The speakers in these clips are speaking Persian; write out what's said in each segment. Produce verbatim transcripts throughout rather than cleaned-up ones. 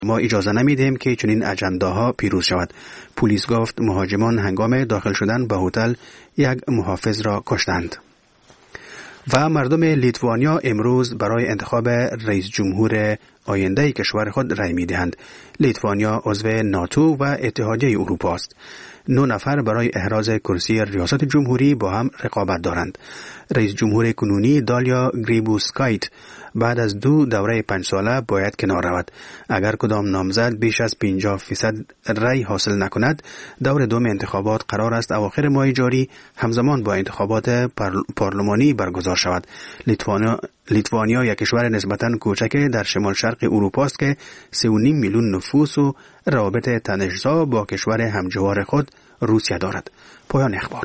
ما اجازه نمیدیم که چنین اجنداها پیروز شود. پلیس گفت مهاجمان هنگام داخل شدن به هتل یک محافظ را کشتند. و مردم لیتوانیا امروز برای انتخاب رئیس جمهور آینده کشور خود رای می‌دهند. لیتوانیا عضو ناتو و اتحادیه اروپا است. نه نفر برای احراز کرسی ریاست جمهوری با هم رقابت دارند. رئیس جمهور کنونی دالیا گریبوسکایت بعد از دو دوره پنج ساله باید کنار رود. اگر کدام نامزد بیش از پنجاه فیصد رای حاصل نکند، دور دوم انتخابات قرار است اواخر ماه جاری همزمان با انتخابات پارلمانی برگزار شود. لیتوانیا لیتوانیا یک کشور نسبتاً کوچک در شمال شرق اروپا است که سه و نیم میلیون نفوس و روابط تنش‌زا با کشور همجوار خود روسیه دارد. پایان اخبار.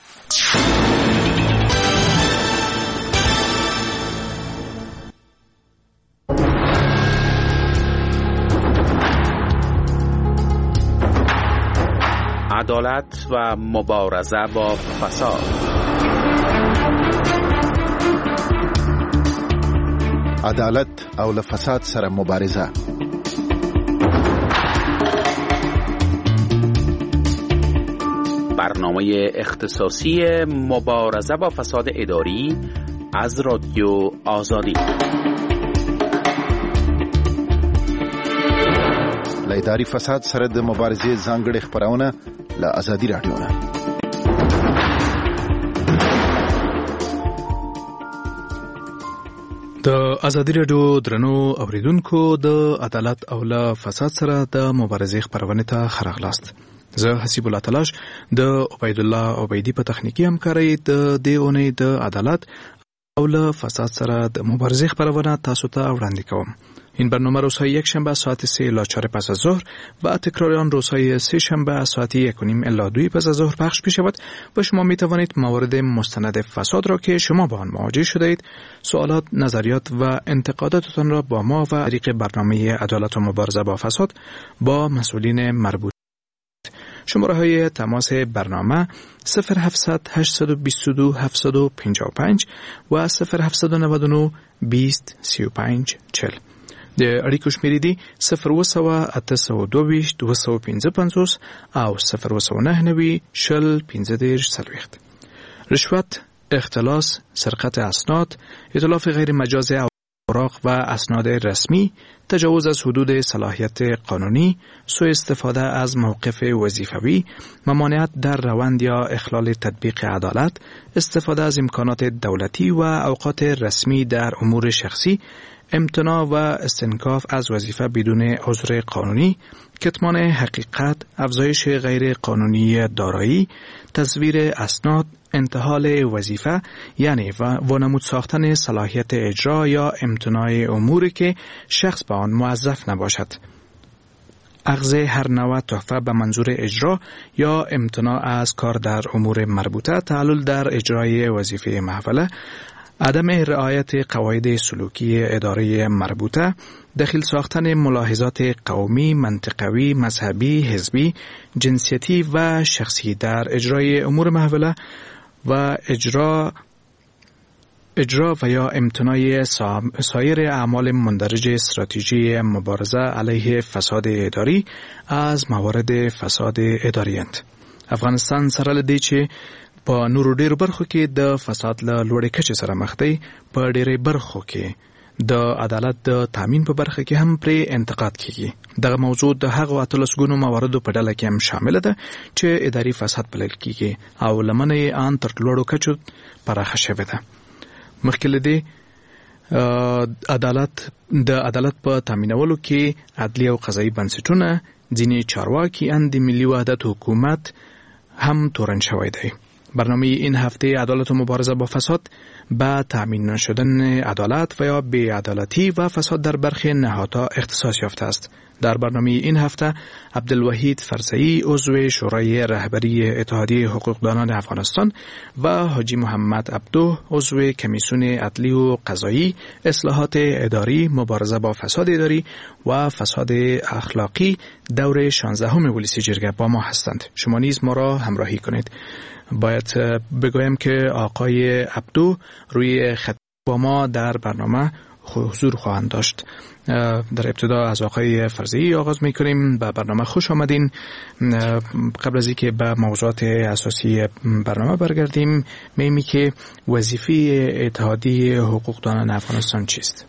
عدالت و مبارزه با فساد. عدالت او له فساد سره مبارزه. برنامه اختصاصی مبارزه با فساد اداری از رادیو آزادی. له اداري فساد سره د مبارزې ځانګړې خبرونه له آزادي رادیو نه. د آزادي رادیو درنو اوریدونکو د عدالت او له فساد سره د مبارزې خبرونه ته خراغلاست. زه حسیب الله تلاش د عبید الله عبیدی په تخنیکی همکارۍ د دې اونۍ د عدالت او له فساد سره د مبارزې خبرونه تاسو ته وړاندې کوم. این برنامه روزهای یک شنبه ساعت سه الی چهار پس از ظهر و تکرار آن روزهای سه شنبه ساعت یک و نیم الی دو پس از ظهر پخش می شود و شما می توانید موارد مستند فساد را که شما با آن مواجه شده اید، سوالات، نظریات و انتقاداتتان را با ما و طریق برنامه عدالت و مبارزه با فساد با مسئولین مربوط. شماره های تماس برنامه صفر هفتصد هشتصد و بیست و دو هفتصد و پنجاه و پنج و صفر هفتصد و نود و نه بیست سی و پنج چهل. د اړیکو شمیرې دي صفر اوه سوه اته سوه دوه ویشت دوه سوه پنځه پنځوس او صفر اوه سوه نهه نوي شل پنځه دېرش څلوېښت. رشوت، اختلاس، سرقت اسناد، اتلاف غیر مجاز اوراق و اسناد رسمی، تجاوز از حدود صلاحیت قانونی، سوء استفاده از موقف وظیفوی، ممانعت در روند یا اخلال تطبیق عدالت، استفاده از امکانات دولتی و اوقات رسمی در امور شخصی، امتناع و استنکاف از وظیفه بدون عذر قانونی، کتمان حقیقت، افزایش غیر قانونی دارایی، تزویر اسناد، انتحال وظیفه یعنی و وانمود ساختن صلاحیت اجرا یا امتناع اموری که شخص به آن موظف نباشد، اخذ هر نوع تحفه به منظور اجرا یا امتناع از کار در امور مربوطه، تعلل در اجرای وظیفه محوله، عدم رعایت قواعد سلوکی اداره مربوطه، دخیل ساختن ملاحظات قومی، منطقوی، مذهبی، حزبی، جنسیتی و شخصی در اجرای امور محوله و اجرا اجرا و یا امتناع سایر اعمال مندرج استراتژی مبارزه علیه فساد اداری از موارد فساد اداری اند. افغانستان سره لدی چې په نورو ډیرو برخو کې د فساد له لوړې کچې سره مخ دی، په ډیرې برخو کې د عدالت د تامین په برخه کې هم پرې انتقاد کیږي. دغه موضوع د هغو اتلسګونو مواردو په ډله کې هم شامل ده چې اداري فساد بلل کیږي او لمنه یې ان تر لوړو کچو پراخه شوې ده. مخکې له دې عدالت د عدالت په تامینولو کې عدلي او قضایي بنسټونه، ځینې چارواکي ان د ملي وحدت حکومت هم تورن شوی دی. برنامه این هفته عدالت و مبارزه با فساد به تامین نشدن عدالت و یا بی‌عدالتی و فساد در برخی نهادها اختصاص یافته است. در برنامه این هفته عبدالوحید فرزئی عضو شورای رهبری اتحادیه حقوقدانان افغانستان و حاجی محمد عبدو عضو کمیسیون عدلی و قضایی اصلاحات اداری، مبارزه با فساد اداری و فساد اخلاقی دور شانزدهم ولسی جرگه با ما هستند. شما نیز ما را همراهی کنید. باید بگویم که آقای عبدو روی خط با ما در برنامه حضور خواهند داشت. در ابتدا از آقای فرزی آغاز میکنیم. به برنامه خوش آمدین. قبل از اینکه به موضوعات اساسی برنامه برگردیم، میمی که وظیفه اتحادیه حقوقدانان افغانستان چیست؟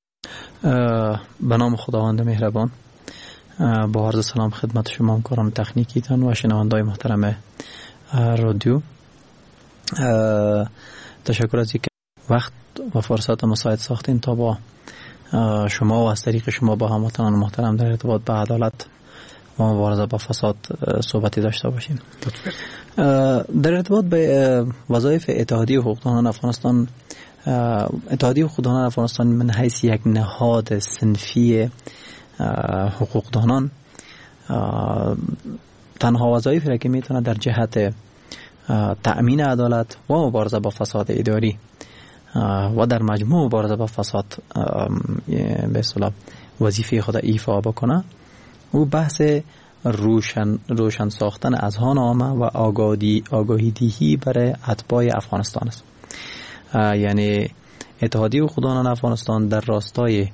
به نام خداوند مهربان، با عرض سلام خدمت شما همکاران تکنیکیتان و شنوندای محترم رادیو. تشکر از اینکه وقت و فرصت مساعد ساختین تا با شما و از طریق شما با هموطنان محترم در ارتباط به عدالت و مبارزه با فساد صحبتی داشته باشیم. در ارتباط به وظایف اتحادیه حقوقدانان افغانستان، اتحادیه حقوقدانان افغانستان من حیث یک نهاد صنفی حقوقدانان تنها وظایفی را که میتونه در جهت تأمین عدالت و مبارزه با فساد اداری و در مجموع مبارزه با فساد به اصطلاح وظیفه خود ایفا بکنه، او بحث روشن روشن ساختن اذهان عامه و آگاهی آگاهی دهی برای اتباع افغانستان است. یعنی اتحادیه حقوقدانان افغانستان در راستای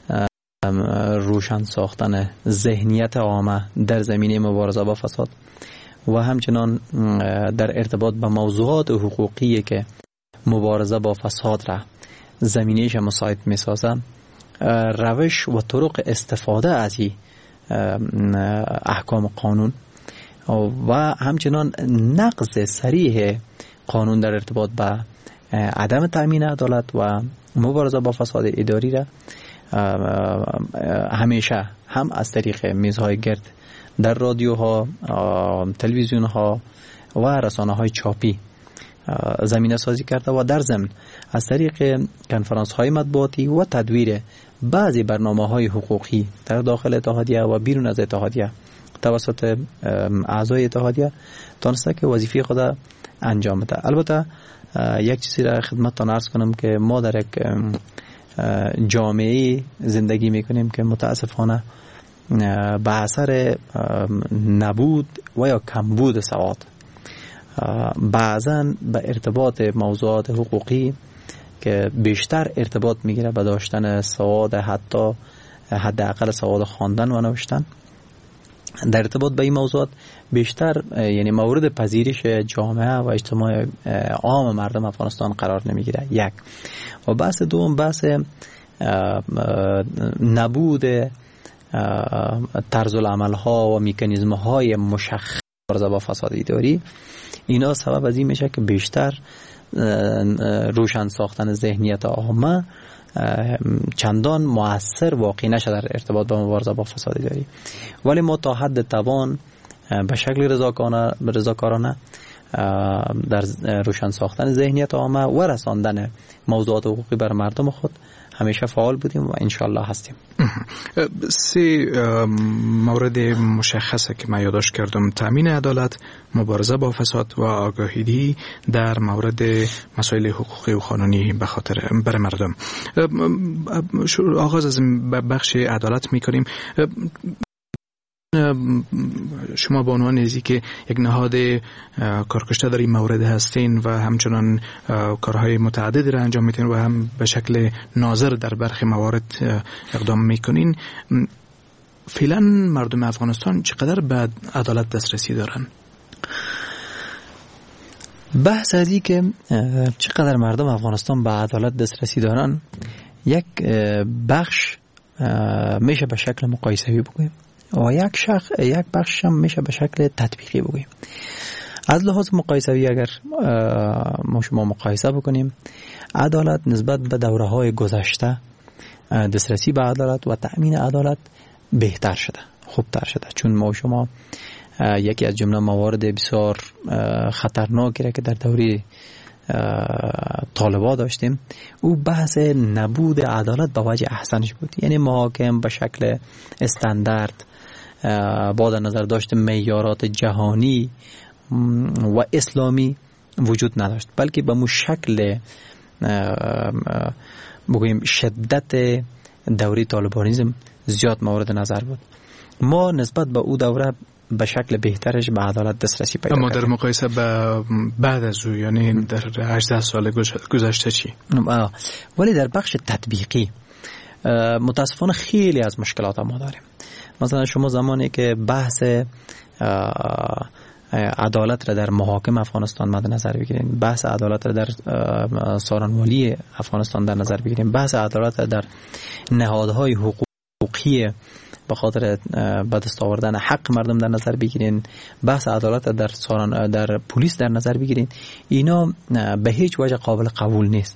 روشن ساختن ذهنیت عامه در زمینه مبارزه با فساد و همچنان در ارتباط با موضوعات حقوقی که مبارزه با فساد را زمینهش مساعد می سازن، روش و طرق استفاده از این احکام قانون و همچنان نقض صریح قانون در ارتباط با عدم تأمین عدالت و مبارزه با فساد اداری را همیشه هم از طریق میزهای گرد در رادیوها، تلویزیونها و رسانه های چاپی زمینه سازی کرده و در ضمن از طریق کنفرانس های مطبوعاتی و تدویر بعضی برنامه های حقوقی در داخل اتحادیه و بیرون از اتحادیه توسط اعضای اتحادیه تانسته که وظیفه خود انجام بده. البته یک چیزی را خدمتتان عرض کنم که ما در یک جامعه زندگی میکنیم که متاسفانه به اثر نبود و یا کمبود سواد بعضا به ارتباط موضوعات حقوقی که بیشتر ارتباط میگیره به داشتن سواد، حتی حداقل سواد خواندن و نوشتن، در ارتباط به این موضوعات بیشتر یعنی مورد پذیرش جامعه و اجتماع عام مردم افغانستان قرار نمیگیره. یک و بحث دوم بحث نبود طرز العمل ها و مکانیزم های مشخص مبارزه با فساد اداری. اینا سبب از این میشه که بیشتر روشن ساختن ذهنیت عامه چندان مؤثر واقع نشه در ارتباط با مبارزه با فساد اداری، ولی ما تا حد توان به شکل رضاکارانه در روشن ساختن ذهنیت عامه و رساندن موضوعات حقوقی بر مردم خود همیشه فعال بودیم و انشالله هستیم. سه مورد مشخصه که من یادداشت کردم: تامین عدالت، مبارزه با فساد و آگاهی در مورد مسائل حقوقی و قانونی به خاطر بر مردم. آغاز از بخش عدالت میکنیم. شما به عنوان نزدی که یک نهاد کارکشته در این مورد هستین و همچنان کارهای متعددی را انجام میتین و هم به شکل ناظر در برخی موارد اقدام میکنین، فعلا مردم افغانستان چقدر به عدالت دسترسی دارن؟ بحث از این که چقدر مردم افغانستان به عدالت دسترسی دارن یک بخش میشه به شکل مقایسه‌ای بگوییم و یک شخص یک بخش هم میشه به شکل تطبیقی بگوییم. از لحاظ مقایسه‌ای اگر ما شما مقایسه بکنیم، عدالت نسبت به دوره‌های گذشته دسترسی به عدالت و تأمین عدالت بهتر شده، خوبتر شده، چون ما شما یکی از جمله موارد بسیار خطرناکی را که در دوره طالبا داشتیم او بحث نبود عدالت به وجه احسنش بود. یعنی محاکم به شکل استاندارد با در نظر داشت معیارات جهانی و اسلامی وجود نداشت، بلکه به مو شکل بگوییم شدت دوره طالبانیزم زیاد مورد نظر بود. ما نسبت به او دوره به شکل بهترش به عدالت دسترسی پیدا کردیم. اما در مقایسه با بعد از او، یعنی در هجده سال گذشته چی؟ ولی در بخش تطبیقی متاسفانه خیلی از مشکلات ما داریم. مثلا شما زمانی که بحث عدالت را در محاکم افغانستان مد نظر بگیرین، بحث عدالت را در سارنوالی افغانستان در نظر بگیرین، بحث عدالت را در نهادهای حقوقی به خاطر به دست آوردن حق مردم در نظر بگیرین، بحث عدالت در سارن در پلیس در نظر بگیرین، اینا به هیچ وجه قابل قبول نیست.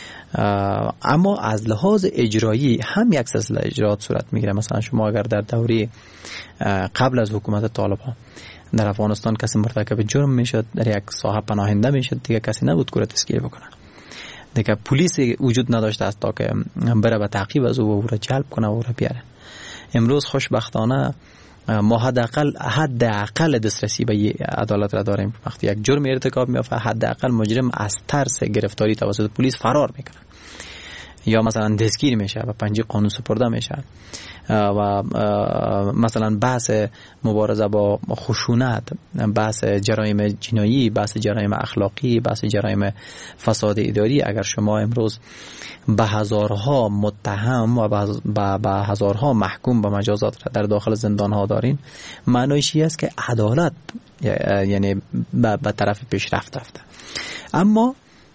اما از لحاظ اجرایی هم یک سلسله اجرات صورت میگیره. مثلا شما اگر در دوره قبل از حکومت طالبان در افغانستان کسی مرتکب جرم میشد، در یک ساحه پناهنده میشد، دیگه کسی نبود که دستگیر بکنه، دیگه پلیس وجود نداشته است تا که بره به تعقیب از او و او را جلب کنه و او را بیاره. امروز خوشبختانه ما حداقل حداقل دسترسی به عدالت را داریم. وقتی یک جرم ارتکاب میافته حداقل مجرم از ترس گرفتاری توسط پلیس فرار میکنه یا مثلا دستگیر میشه و پنجه قانون سپرده میشه. و مثلا بحث مبارزه با خشونت، بحث جرایم جنایی، بحث جرایم اخلاقی، بحث جرایم فساد اداری، اگر شما امروز به هزارها متهم و به هزارها محکوم به مجازات در داخل زندان ها دارین، معنیش این است که عدالت یعنی به طرف پیشرفت رفته. اما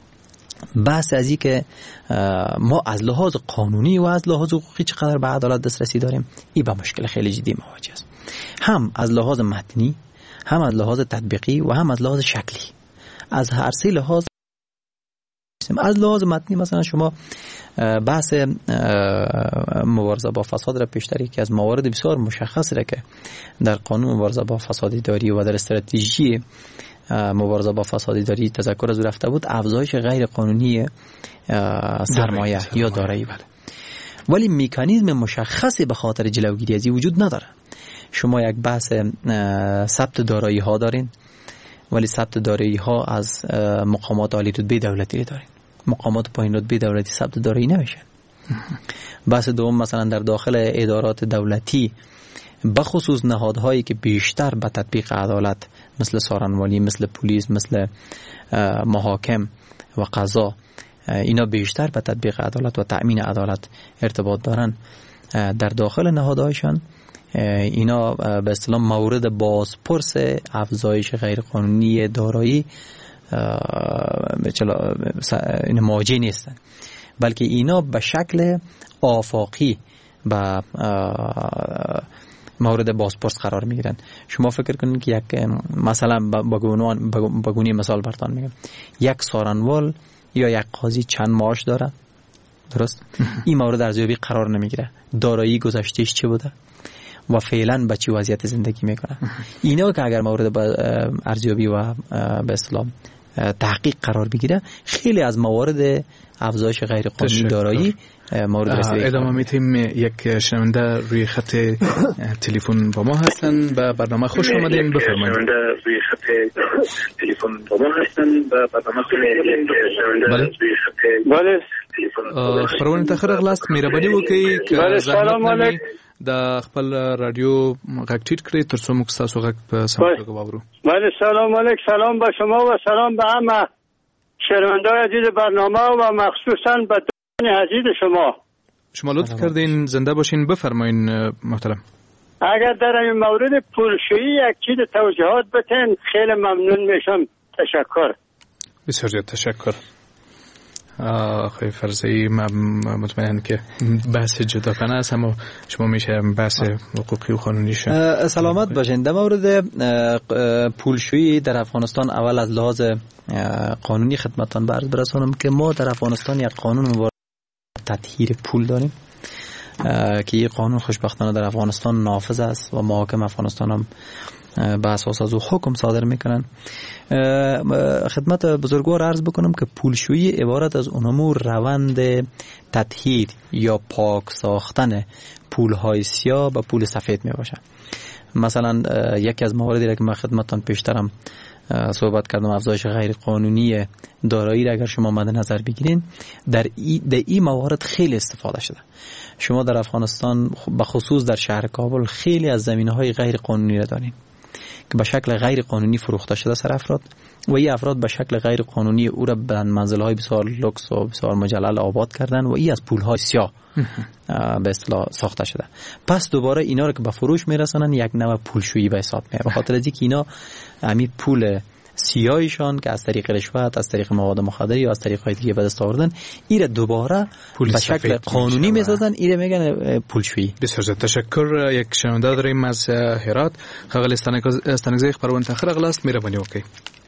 بحث از این که ما از لحاظ قانونی و از لحاظ حقوقی چقدر به عدالت دسترسی داریم، این به مشکل خیلی جدی مواجه است، هم از لحاظ متنی، هم از لحاظ تطبیقی و هم از لحاظ شکلی. از هر سه لحاظ. از لحاظ متنی مثلا شما بحث مبارزه با فساد را پیشتر، که از موارد بسیار مشخص را که در قانون مبارزه با فساد اداری و در استراتژی مبارزه با فساد اداری تذکر از رفته بود، افزایش غیر قانونی سرمایه یا دارایی بود، ولی مکانیزم مشخصی به خاطر جلوگیری از این وجود نداره. شما یک بحث ثبت دارایی ها دارین، ولی ثبت دارایی ها از مقامات عالی رتبه دولتی دارین، مقامات پایین رتبه دولتی ثبت دارایی نمیشن. بحث دوم مثلا در داخل ادارات دولتی بخصوص نهادهایی که بیشتر به تطبیق عدالت مثل سارنوالی، مثل پلیس، مثل محاکم و قضا، اینا بیشتر به تطبیق عدالت و تأمین عدالت ارتباط دارن، در داخل نهادهایشان اینا به اصطلاح مورد بازپرس افزایش غیرقانونی دارایی این مواجه نیستن، بلکه اینا به شکل آفاقی به مورد بازپرس قرار میگیرن. شما فکر کنید که یک مثلا با گونه مثال براتون میگم، یک سارنوال یا یک قاضی چند معاش داره، درست؟ این مورد ارزیابی قرار نمیگیره، دارایی گذشتهش چه بوده و فعلا به چه وضعیت زندگی میکنه. اینا که اگر مورد ارزیابی و به اصطلاح تحقیق قرار بگیره، خیلی از موارد افزایش غیر قانونی دارایی مورد رسیدگی. ادامه میتیم. یک شنونده روی خط تلفن با ما هستن. به برنامه خوش آمدین، بفرمایید. شنونده روی خط تلفن با ما هستن. به برنامه خوش آمدین. بله بله خبرونه تاخیر اغلاست. مهرباني وکړئ که سلام علیکم د خپل رادیو غږ ټیټ کړئ تر څو موږ تاسو غږ په سم توګه واورو. بله سلام علیکم. سلام به شما و سلام به همه شنونده‌های عزیز برنامه و مخصوصا به دوستان عزیز شما. شما لطف کردین زنده باشین، بفرمایین محترم. اگر در این مورد پولشویی یک چیز توضیحات بتین خیلی ممنون میشم. تشکر. بسیار زیاد تشکر. آقای فرزی، مطمئنم که بحث جداگانه است، اما شما میشه بحث حقوقی و قانونیش. سلامت باشین. در مورد پولشویی در افغانستان، اول از لحاظ قانونی خدمتتان عرض برسانم که ما در افغانستان یک قانون مبارزه تطهیر پول داریم که این قانون خوشبختانه در افغانستان نافذ است و محاکم افغانستان هم به اساس از او حکم صادر میکنن. خدمت بزرگوار عرض بکنم که پولشویی عبارت از اونمو روند تطهیر یا پاک ساختن پولهای سیاه به پول سفید می باشه. مثلا یکی از مواردی را که من خدمتتان پیشترم صحبت کردم، افزایش غیر قانونی دارایی را اگر شما مد نظر بگیرین، در این ای موارد خیلی استفاده شده. شما در افغانستان به خصوص در شهر کابل خیلی از زمینهای غیر قانونی را دارین که به شکل غیر قانونی فروخته شده سر افراد و این افراد به شکل غیر قانونی او را به منزل‌های بسیار لوکس و بسیار مجلل آباد کردن و این از پول‌های سیاه به اصطلاح ساخته شده. پس دوباره اینا رو که به فروش میرسونن یک نوع پولشویی به حساب میاد. به خاطر اینکه اینا همین پول سیاهشان که از طریق رشوت، از طریق مواد مخدر یا از طریق های دیگه به دست آوردن، ایره دوباره به شکل قانونی میسازن، ایره میگن پولشویی. بسیار تشکر. یک شنونده داریم از هرات. خغل استانگزی خبرونه تاخیر اغلاست مهرباني وکړئ.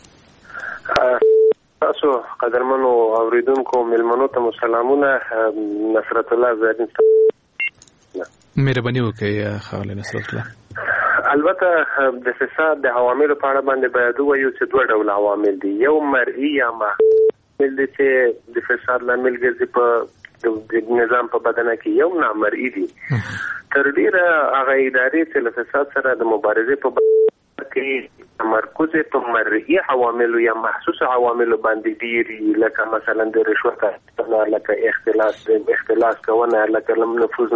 تاسو قدرمنو اوریدونکو ملمنو ته سلامونه. نصرت الله زادین مهرباني وکړئ خغل نصرت الله. البته د فساد د عواملو په اړه باندې باید وایو چې دوه ډول عوامل دي. یو مرئی یا عامل دي چې د فساد لامل ګرځي په د نظام په بدنه کې، یو نامرئی دي. تر ډیره هغه ادارې چې له فساد سره د مبارزې په کې تمرکز په مرئی عواملو یا محسوس عواملو باندې دي، لکه مثلا د رشوت اخیستنه، لکه اختلاس اختلاس کونه، لکه نفوذ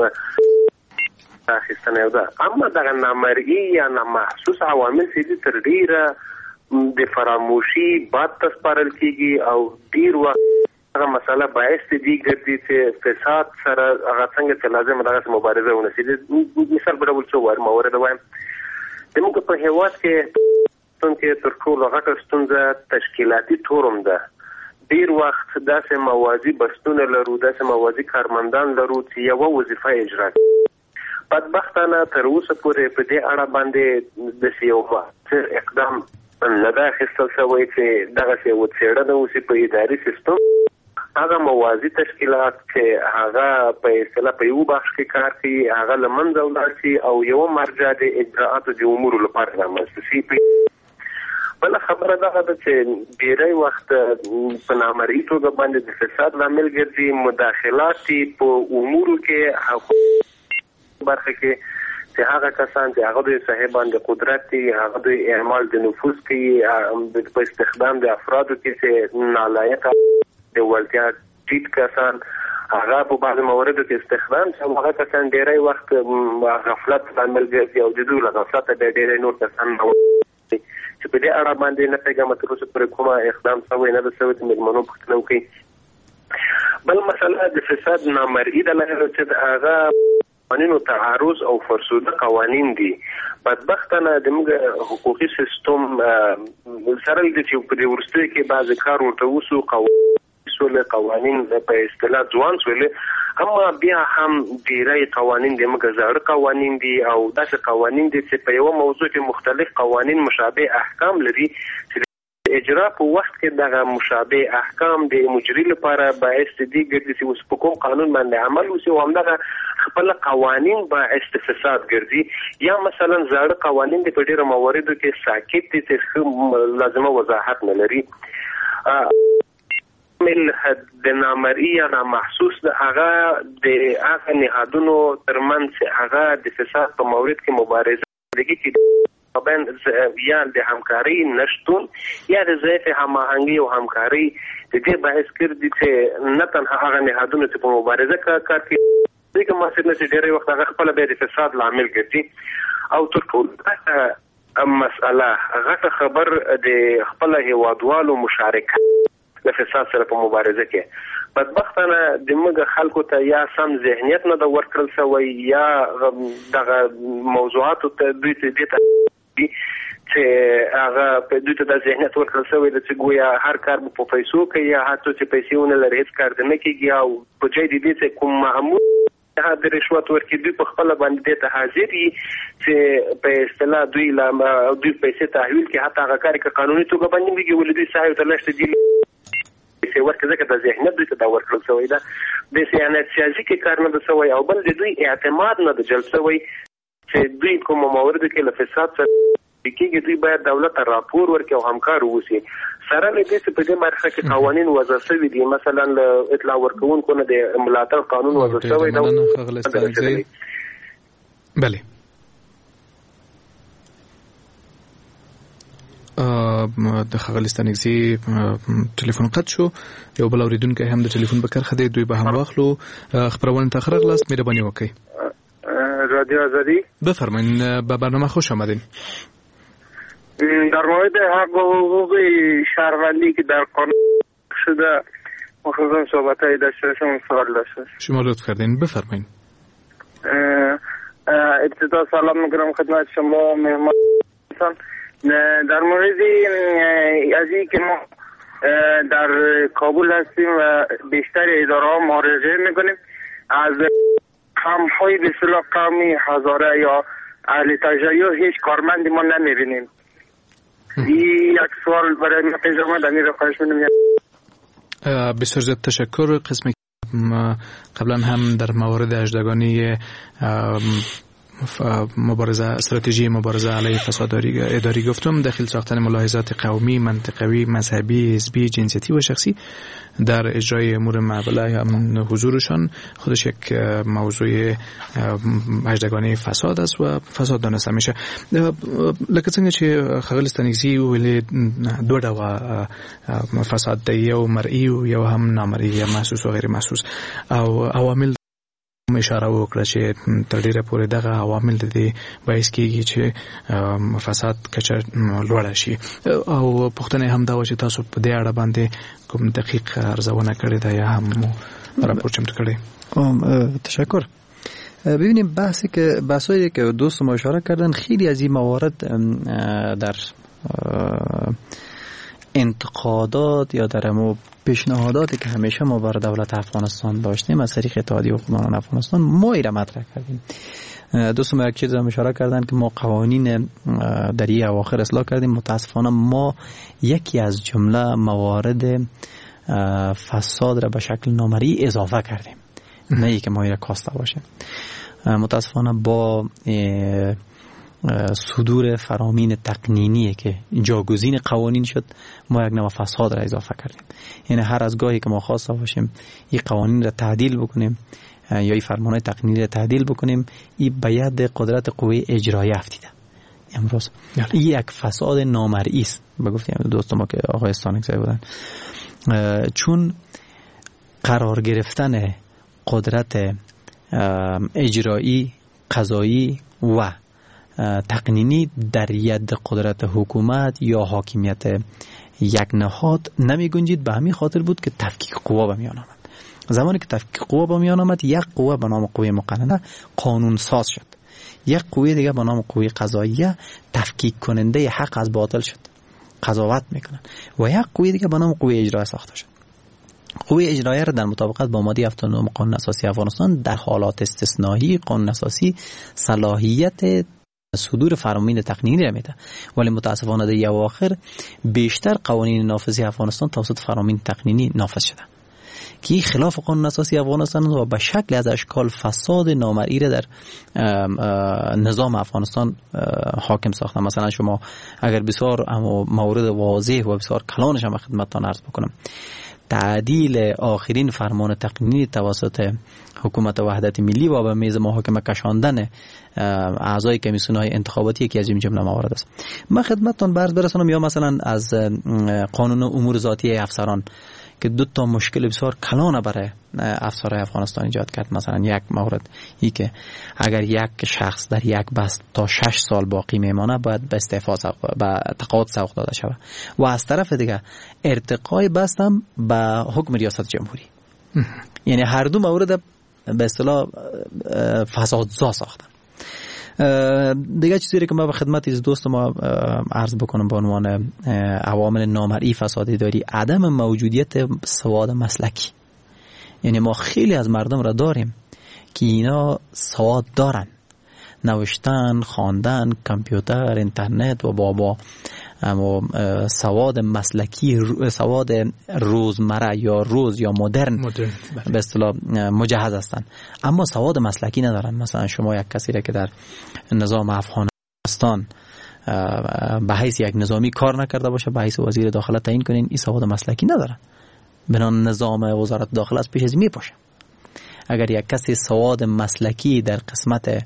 اخیستنه یو ده. اما دغه نامرئی یا نامحسوس عوامل چې تر ډیره د فراموشي باد تسپارل کیږي او ډیر وخت هغه مسله باعث دي ګرځي چې فساد سره هغه څنګه چې لازم دغه مبارزه ونشي. مثال په ډول څه وایم مورد وایم زموږ په هیواد کې څنګه تر ټولو غټه ستونزه تشکیلاتي تورم ده. ډیر وخت داسې موازي بستونه لرو، داسې موازي کارمندان لرو چې یو وظیفه اجرا کوي. بدبختانه تر اوسه پورې په دې اړه باندې د سیاو اقدام نه ده اخیستل شوی چې دغه څه وڅېړنه وشي په اداري سیستم. هغه موازي تشکیلات چې هغه په اصطلاح په یو بخش کې کار کوي، هغه له منځه ولاړ شي او یو مرجع د اجراءاتو د امورو لپاره رامنځته شي. بله خبره دغه ده چې ډېری وخت په نامرئی توګه باندې د فساد لامل ګرځي مداخلات په امورو کې برخه کې چې هغه کسان چې هغه د صاحبان د قدرت دي، هغه د اعمال د نفوذ کوي په استخدام د افرادو کې چې نالایق د ولتیا ټیټ کسان هغه په بعض مواردو کې استخدام شي. هغه کسان ډېری وخت غفلت لامل ګرځي او د دوی له غفلت د ډېری نور کسان چې په دې اړه باندې نه پیغام تر اوسه پورې کومه اقدام شوی نه ده شوی چې مېلمنو پوښتنه وکړي. بل مسله د فساد نامرئی د لارې چې هغه قوانینو تعارض او فرسوده قوانین دي. بدبختانه د موږ حقوقي سیستم سره د چې په دې ورسته کې بعض کار ورته وسو قوانین سول قوانین په اصطلاح ځوان سول، اما بیا هم ډیری قوانین د موږ زړه قوانین دي او داسې قوانین دي چې په یو موضوع کې مختلف قوانین مشابه احکام لري چې اجرا په وخت کې دغه مشابه احکام د مجري لپاره باعث دي ګرځي چې اوس په کوم قانون باندې عمل وشي او همدغه خپل قوانین باعث فساد ګرځي. یا مثلا زړه قوانین د په ډیرو مواردو کې ساکت دي چې لازمه وضاحت نه لري. مل د نامرئی یا نامحسوس د هغه د هغه نهادونو ترمنځ چې هغه د فساد په مورد کې مبارزه کوي کې بین یا د همکاري نشټون یا د ضعیف هماهنګي او همکاري د دې باعث کړي چې نه تنها هغه نهادونه چې په مبارزه کې کار کوي دغه مسله چې ډېری وخت هغه خپل به د فساد لامل ګرځي. او تر ټولو مسله هغه خبر د خپل هیوادوالو مشارکت د فساد سره په مبارزه کې بدبختانه د موږ خلکو ته یا سم ذهنیت نه د ورکړل شوی یا دغه موضوعات ته دوی ته دي چې هغه په دوی ته د ذهنیت ورکړل شوی چې ګویا هر کار په پیسو کوي یا هڅه چې پیسې ونه لري هیڅ کار نه کیږي او په ځای دې چې کوم معمول د رشوت ورکړي دوی په خپل باندې ته حاضر دي چې په اصطلاح دوی لا دوی پیسې تحویل کې حتی هغه کار کې قانوني توګه باندې ویږي ولې دوی صاحب ته لشت دي چې ورکه ځکه د ذهنیت دوی ته دا ورکړل شوی ده د سیاست سیاسي کې کار نه ده شوی او بل د دوی اعتماد نه ده جلب شوی چې دوی کوم موارد کې له فساد سره کېږي دوی باید دولت ته راپور ورکړي او همکار ووسي. سره له دې چې په دې برخه کې قوانین وضع شوي دي، مثلا له اطلاع ورکوونکو نه د ملاتړ قانون وضع شوی دی. بله د خغلستانګزي ټلیفون قطع شو. یو بل اوریدونکو هم د ټلیفون په کرخه دی، دوی به هم واخلو. خبرونه تاخیر غلاست، مهرباني وکړئ. رادیو آزادی بفرمایید، به برنامه خوش آمدین. در مورد حق و حقوق شهروندی که در قانون شده مخصوصا صحبت‌های داشته شما سوال داشته. شما لطف کردین بفرمایید. ابتدا سلام میگم خدمت شما مهمان. در مورد از این که ما در کابل هستیم و بیشتر اداره ها مراجعه میکنیم از همهای به اصطلاح قومی هزاره یا اهل تجربه هیچ کارمندی ما نمیبینیم. این یک سوال برای من پیش آمد، امیر رو خواهش می‌کنم. بسیار زیاد تشکر. قسمی قبلا هم در موارد اجدگانی مبارزه استراتژی مبارزه علیه فساد اداری گفتم، داخل ساختن ملاحظات قومی، منطقوی، مذهبی، حزبی، جنسیتی و شخصی در اجرای امور معامله هم حضورشان خودش یک موضوع اجدگانی فساد است و فساد دانسته میشه. لکه څنګه چې خغل ستنګزي ویلي دوه ډول فساد دی، یو مرئی او یو هم نامرئی یا محسوس او غیر محسوس، او عوامل اشاره وکړه چې تر ډیره پورې دغه عوامل د دې باعث کیږي چې فساد کچه لوړه شي. او پوښتنه هم دا و چې تاسو په دې اړه باندې کوم دقیق ارزونه کړې ده یا هم راپور چمتو کړی؟ تشکر. ببینیم بحثی که بحثایی که دوست ما اشاره کردن، خیلی از این موارد در انتقادات یا در مو پیشنهاداتی که همیشه ما بر دولت افغانستان داشتیم از طریق اتحادیه حقوقدانان افغانستان ما ایره مطرح کردیم. دوستان ما یک چیز هم اشاره کردن که ما قوانین در این اواخر اصلاح کردیم. متاسفانه ما یکی از جمله موارد فساد را به شکل نامرئی اضافه کردیم، نه ای که ما ایره کاسته باشه. متاسفانه با صدور فرامین تقنینی که جاگزین قوانین شد، ما یک نوع فساد را اضافه کردیم. یعنی هر از گاهی که ما خواسته باشیم این قوانین را تعدیل بکنیم یا این فرمانهای تقنینی را تعدیل بکنیم، این به ید قدرت قوه اجرایی افتیده. امروز این یک فساد نامرئی است. بگفتیم دوست ما که آقای استانکزی بودن، چون قرار گرفتن قدرت اجرایی، قضایی و تقنینی در ید قدرت حکومت یا حاکمیت یک نهاد نمی گنجید. به همین خاطر بود که تفکیک قوا به میان آمد. زمانی که تفکیک قوا به میان آمد، یک قوه به نام قوه مقننه قانون ساز شد، یک قوه دیگه به نام قوه قضاییه تفکیک کننده حق از باطل شد، قضاوت میکنن، و یک قوه دیگه به نام قوه اجرایی ساخته شد. قوه اجرایی را در مطابقت با ماده هفتاد و نه قانون اساسی افغانستان در حالات استثنایی قانون اساسی صلاحیت صدور فرامین تقنینی را میده، ولی متاسفانه در اواخر بیشتر قوانین نافذی افغانستان توسط فرامین تقنینی نافذ شده که خلاف قانون اساسی افغانستان و به شکل از اشکال فساد نامرئی را در نظام افغانستان حاکم ساخته. مثلا شما اگر بسیار مورد واضح و بسیار کلانش هم خدمتتان عرض بکنم، تعدیل آخرین فرمان تقنینی توسط حکومت وحدت ملی و به میز محاکمه کشاندن اعضای کمیسیون‌های انتخاباتی یکی از این جمله موارد است. من خدمتتان عرض برسانم یا مثلا از قانون امور ذاتی افسران که دو تا مشکل بسیار کلان برای افسرهای افغانستان ایجاد کرد. مثلا یک مورد ای که اگر یک شخص در یک بست تا شش سال باقی میمانه باید به استعفا به تقاعد سوق داده شود، و از طرف دیگه ارتقای بست هم به حکم ریاست جمهوری. یعنی هر دو مورد به اصطلاح فسادزا ساختن. دیگه چیزی که ما به خدمت از دوست ما عرض بکنم به عنوان عوامل نامرئی فساد اداری، عدم موجودیت سواد مسلکی. یعنی ما خیلی از مردم را داریم که اینا سواد دارن، نوشتن، خواندن، کامپیوتر، اینترنت و بابا، اما سواد مسلکی، سواد روزمره یا روز یا مدرن, مدرن. به اصطلاح مجهز هستند، اما سواد مسلکی ندارن. مثلا شما یک کسی را که در نظام افغانستان به حیث یک نظامی کار نکرده باشه به حیث وزیر داخله تعیین کنین، این سواد مسلکی ندارن، بنان نظام وزارت داخله از پیش از می پاشه. اگر یک کسی سواد مسلکی در قسمت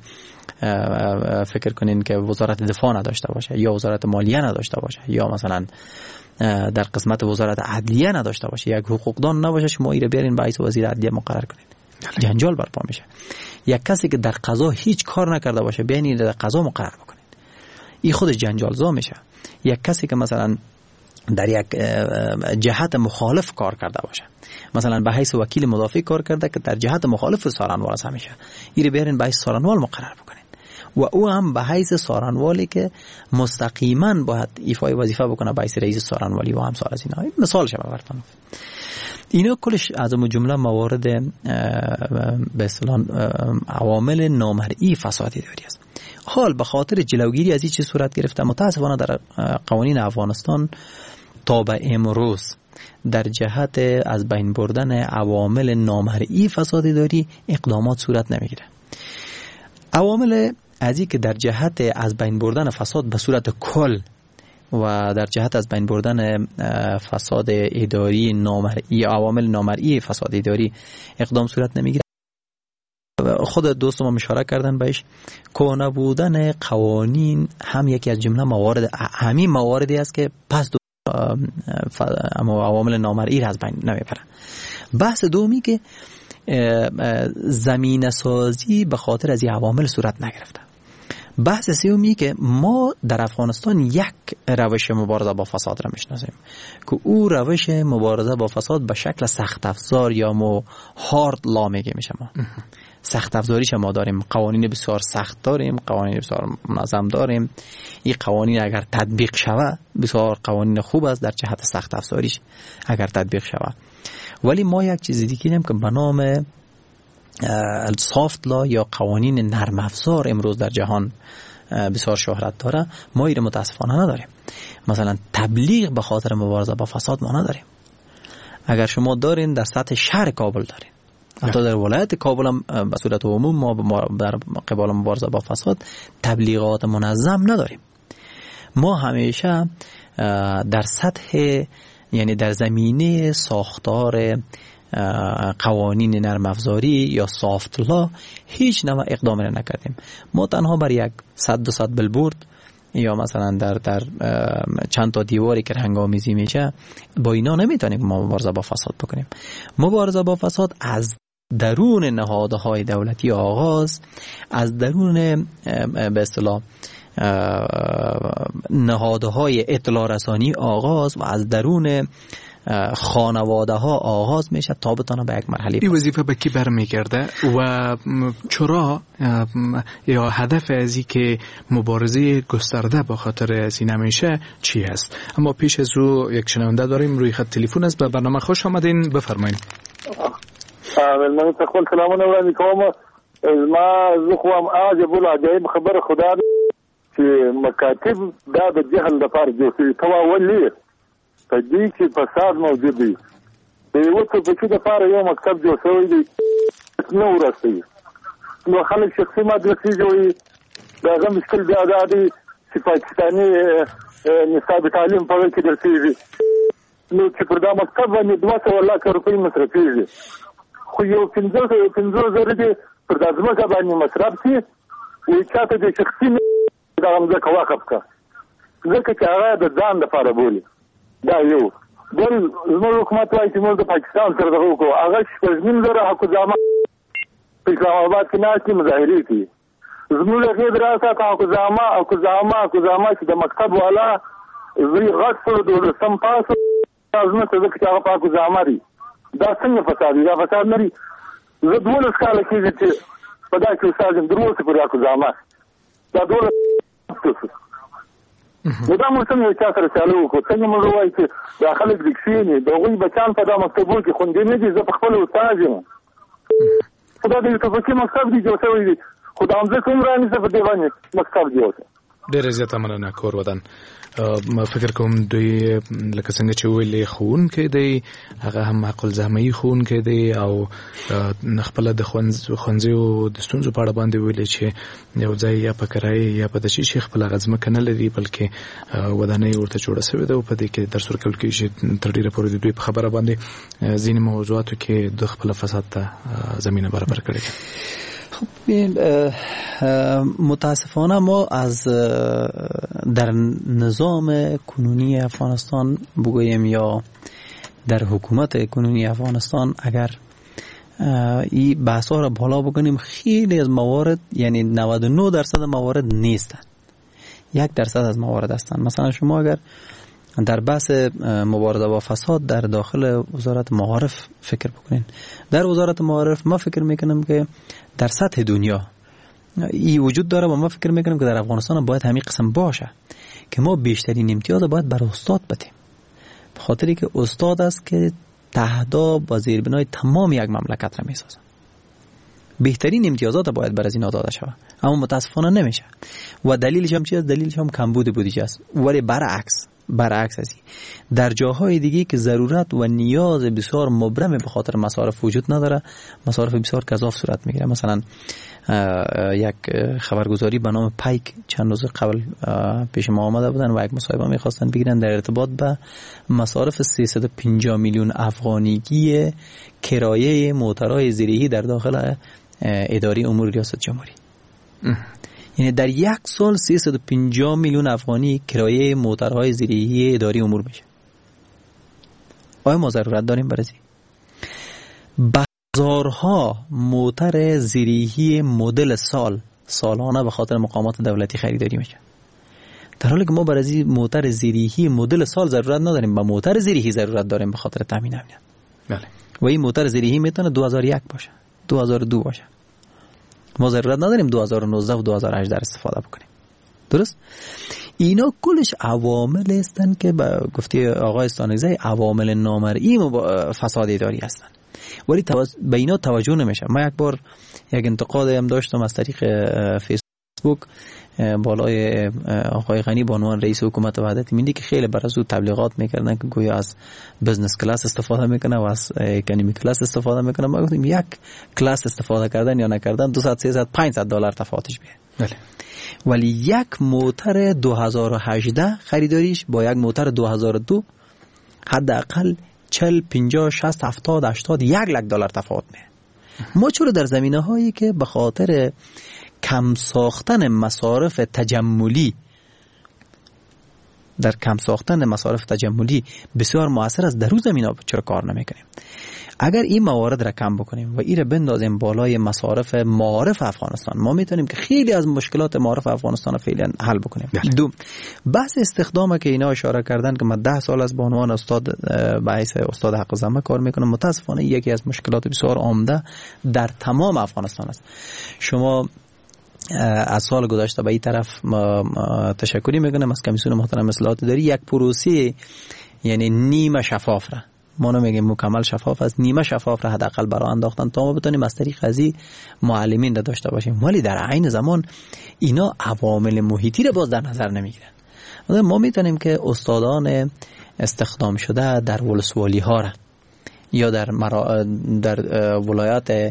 فکر کنین که وزارت دفاع نداشته باشه یا وزارت مالیه نداشته باشه یا مثلا در قسمت وزارت عدلیه نداشته باشه، یک حقوقدان نباشه، شما ایره بیارین به حیث وزیر عدلیه مقرر کنین، جنجال برپا میشه. یک کسی که در قضا هیچ کار نکرده باشه بیاین در قضا مقرر بکنین، این خود جنجالزا میشه. یک کسی که مثلا در یک جهت مخالف کار کرده باشه، مثلا به حیث وکیل مدافع کار کرده که در جهت مخالف سارنوال است، همیشه این بیارین به حیث سارنوال مقرر بکنین و او هم به حیث سارنوالی که مستقیما باید ایفای وظیفه بکنه به حیث رئیس سارنوالی و همسال از اینا. مثال شما براتون اینا کلش از جمله موارد به اصطلاح عوامل نامرئی فساد اداری است. حال به خاطر جلوگیری از این چیز صورت گرفته متاسفانه در قوانین افغانستان تا به امروز در جهت از بین بردن عوامل نامرئی فساد اداری اقدامات صورت نمیگیره. عوامل از این که در جهت از بین بردن فساد به صورت کل و در جهت از بین بردن فساد اداری نامرئی، عوامل نامرئی فساد اداری اقدام صورت نمیگیره. خود دوست ما اشاره کردن بهش، کهنه بودن قوانین هم یکی از جمله موارد، همین مواردی است که پس عوامل نامرئی را از بین نمیبره. بحث دومی که زمینه سازی به خاطر از این عوامل صورت نگرفته. بحث سومی که ما در افغانستان یک روش مبارزه با فساد را میشناسیم که او روش مبارزه با فساد به شکل سخت افزار یا مو هارد لا میگه میشه. ما سخت افزاریش ما داریم، قوانین بسیار سخت داریم، قوانین بسیار منظم داریم. این قوانین اگر تطبیق شود بسیار قوانین خوب است در جهت سخت افزاریش اگر تطبیق شود. ولی ما یک چیز دیگه داریم که به نام سافت لا یا قوانین نرم افزار امروز در جهان بسیار شهرت داره. ما این متاسفانه نداریم. مثلا تبلیغ به خاطر مبارزه با فساد ما نداریم. اگر شما دارین در سطح شهر کابل دارین، حتی در ولایت کابل هم به صورت عموم ما در قبال مبارزه با فساد تبلیغات منظم نداریم. ما همیشه در سطح، یعنی در زمینه ساختار قوانین نرم افزاری یا سافت لا هیچ نوع اقدام را نکردیم. ما تنها بر یک صد دو صد بلبورد یا مثلا در در چند تا دیواری که هنگامیزی میشه با اینا نمیتونیم ما مبارزه با فساد بکنیم. مبارزه با فساد از درون نهادهای دولتی آغاز، از درون به اصطلاح نهادهای اطلاع رسانی آغاز و از درون خانواده ها آغاز میشه تا بتونه به یک مرحله. این وظیفه به کی برمیگرده و چرا یا هدف از این که مبارزه گسترده با خاطر از این نمیشه چی هست؟ اما پیش از رو یک شنونده داریم روی خط تلفن است. به برنامه خوش آمدین، بفرمایید. من تقول سلامونه وړاندې کوم. ما زه خو هم عجب العجایب خبره خدا چې مکاتب دا د جهل لپاره جوړ شوي ته ولې په دې کې فساد موجود دی. د یو څه په کې لپاره یو مکتب جوړ شوی دی نه ورسوي، نو خلک شخصي مدرسې جوړوي. د هغه مشکل بیا دا دی چې پاکستاني نصاب تعلیم په کې درسېږي، نو چې پر دا مکتب باندې دوه سوه لاکه روپۍ مصرفېږي، خو یو پنځه پنځه زره دې پر دا ځمکه باندې مصرف شي، وایي چاته د شخصي دغه ځمکه وقف کړه ځکه چې هغه د ځان لپاره بولي. دا یو. بل زموږ حکومت وایي چې موږ د پاکستان سره دغه وکړو، هغه شپږ نیم زره حکوزامه په اسلام آباد کې ناستې مظاهرې کوي. زموږ هغې د راسته حکوزامه حکوزامه حکوزامه چې د مکتب والا زوی غټ شو دولسم پاس ازمته ځکه چې هغه په حکوزامه دي. دا څنګه فساد دی؟ دا فساد نه دي. زه دولس کاله کېږي چې په دا کې استاد یم، در اوسه پورې حکوزامه دا دولس نو دا موږ څنګه چا سره چالو وکړو؟ څنګه موږ ووایو چې دا خلک د کښېني د هغوی بچیان په دا مکتبونو کې خوندي نه دي. زه په خپله استاد یم، خو دا د یو ټوپکي مکتب دی جوړ شوی دی، خو دا همځکه هم رانیسه په دې باندې مکتب جوړ شو. ډېره زیاته مننه کور ودان. ما فکر کوم دوی لکه څنګه چې ویلې ښوونکی دی هغه هم حق الزحمه‌ای ښوونکی دی او خپله د ښوونځیو د ستونزو په اړه باندې ویلې چې یو ځای یا په کرایې یا په داسې شي خپله هغه ځمکه نه لري بلکې ودانۍ ورته جوړه شوې ده او په دې کې درس ورکول کېږي چې تر ډېره پورې د دوی په خبره باندې ځینې موضوعاتو کې د خپله فساد ته زمینه برابر کړې ده. خب متاسفانه ما از در نظام کنونی افغانستان بگوییم یا در حکومت کنونی افغانستان اگر این بحث ها را بالا بکنیم خیلی از موارد، یعنی نود و نه درصد موارد نیستند. یک درصد از موارد هستند. مثلا شما اگر در بحث مبارزه با فساد در داخل وزارت معارف فکر بکنین، در وزارت معارف ما فکر میکنم که در سطح دنیا این وجود داره و ما فکر میکنم که در افغانستان باید همین قسم باشه که ما بیشترین امتیاز باید بر استاد بدیم، به خاطری که استاد است که تهداب و زیربنای تمام یک مملکت را میسازه. بهترین امتیازات باید بر از اینا داده شود، اما متاسفانه نمیشه و دلیلش هم چیه؟ دلیلش هم کمبود بودجه است. ولی برعکس برعکس ازی در جاهای دیگه که ضرورت و نیاز بسیار مبرم به خاطر مصارف وجود نداره، مصارف بسیار گزاف صورت میگیره. مثلا یک خبرگزاری به نام پایک چند روز قبل پیش ما آمده بودن و یک مصاحبه میخواستن بگیرن در ارتباط به مصارف سیصد و پنجاه میلیون افغانیگی کرایه موترهای زیرهی در داخل اداره امور ریاست جمهوری. یعنی در یک سال سیصد و پنجاه میلیون افغانی کرایه موترهای زیرهی اداره امور میشه. آیا ما ضرورت داریم برای هزارها موتر زیرهی مدل سال سالانه به خاطر مقامات دولتی خریداری میشه، در حالی که ما برای موتر زیرهی مدل سال ضرورت نداریم، با موتر زیرهی ضرورت داریم به خاطر تامین امنیت. بله. و این موتر زیرهی میتونه دو هزار و یک باشه، دو هزار و دو باشه. ما ضرورت نداریم دو هزار و نوزده و دو هزار و هجده استفاده بکنیم. درست؟ اینا کلش عوامل هستند که به گفته آقای استانگزی عوامل نامرئی فساد اداری هستند، ولی توز... به اینا توجه نمیشه. ما یک بار یک انتقاد هم داشتم از طریق فیسبوک بالای آقای غنی به عنوان رئیس حکومت وحدت ملی که خیلی بر از او تبلیغات میکردن که گویا از بزنس کلاس استفاده میکنه و از اکانومی کلاس استفاده میکنه. ما گفتیم یک کلاس استفاده کردن یا نکردن دویست سیصد پانصد دلار تفاوتش بیه. بله. ولی یک موتر دو هزار و هجده خریداریش با یک موتر دو هزار و دو حداقل چهل پنجاه شصت هفتاد هشتاد یک لک دلار تفاوت میه. ما چرا در زمینه هایی که به خاطر کم ساختن مصارف تجملی در کم ساختن مصارف تجملی بسیار مؤثر است، در روز زمینه چرا کار نمیکنیم؟ اگر این موارد را کم بکنیم و این را بندازیم بالای مصارف معارف افغانستان، ما میتونیم که خیلی از مشکلات معارف افغانستان فعلا حل بکنیم. دو، بحث استخدام که اینا اشاره کردن که من ده سال از به عنوان استاد بحث استاد حق زحمه کار میکنم، متاسفانه یکی از مشکلات بسیار عمده در تمام افغانستان است. شما از سال گذشته به این طرف تشکری میکنم از کمیسیون محترم اصلاحات اداری، یک پروسه یعنی نیمه شفاف را، ما نمیگیم مکمل شفاف است، نیمه شفاف را حداقل برای انداختن تا ما بتونیم از طریق ازی معلمین را داشته باشیم. ولی در عین زمان اینا عوامل محیطی را باز در نظر نمیگیرن. ما میتونیم که استادان استخدام شده در ولسوالی ها را یا در مرا... در ولایات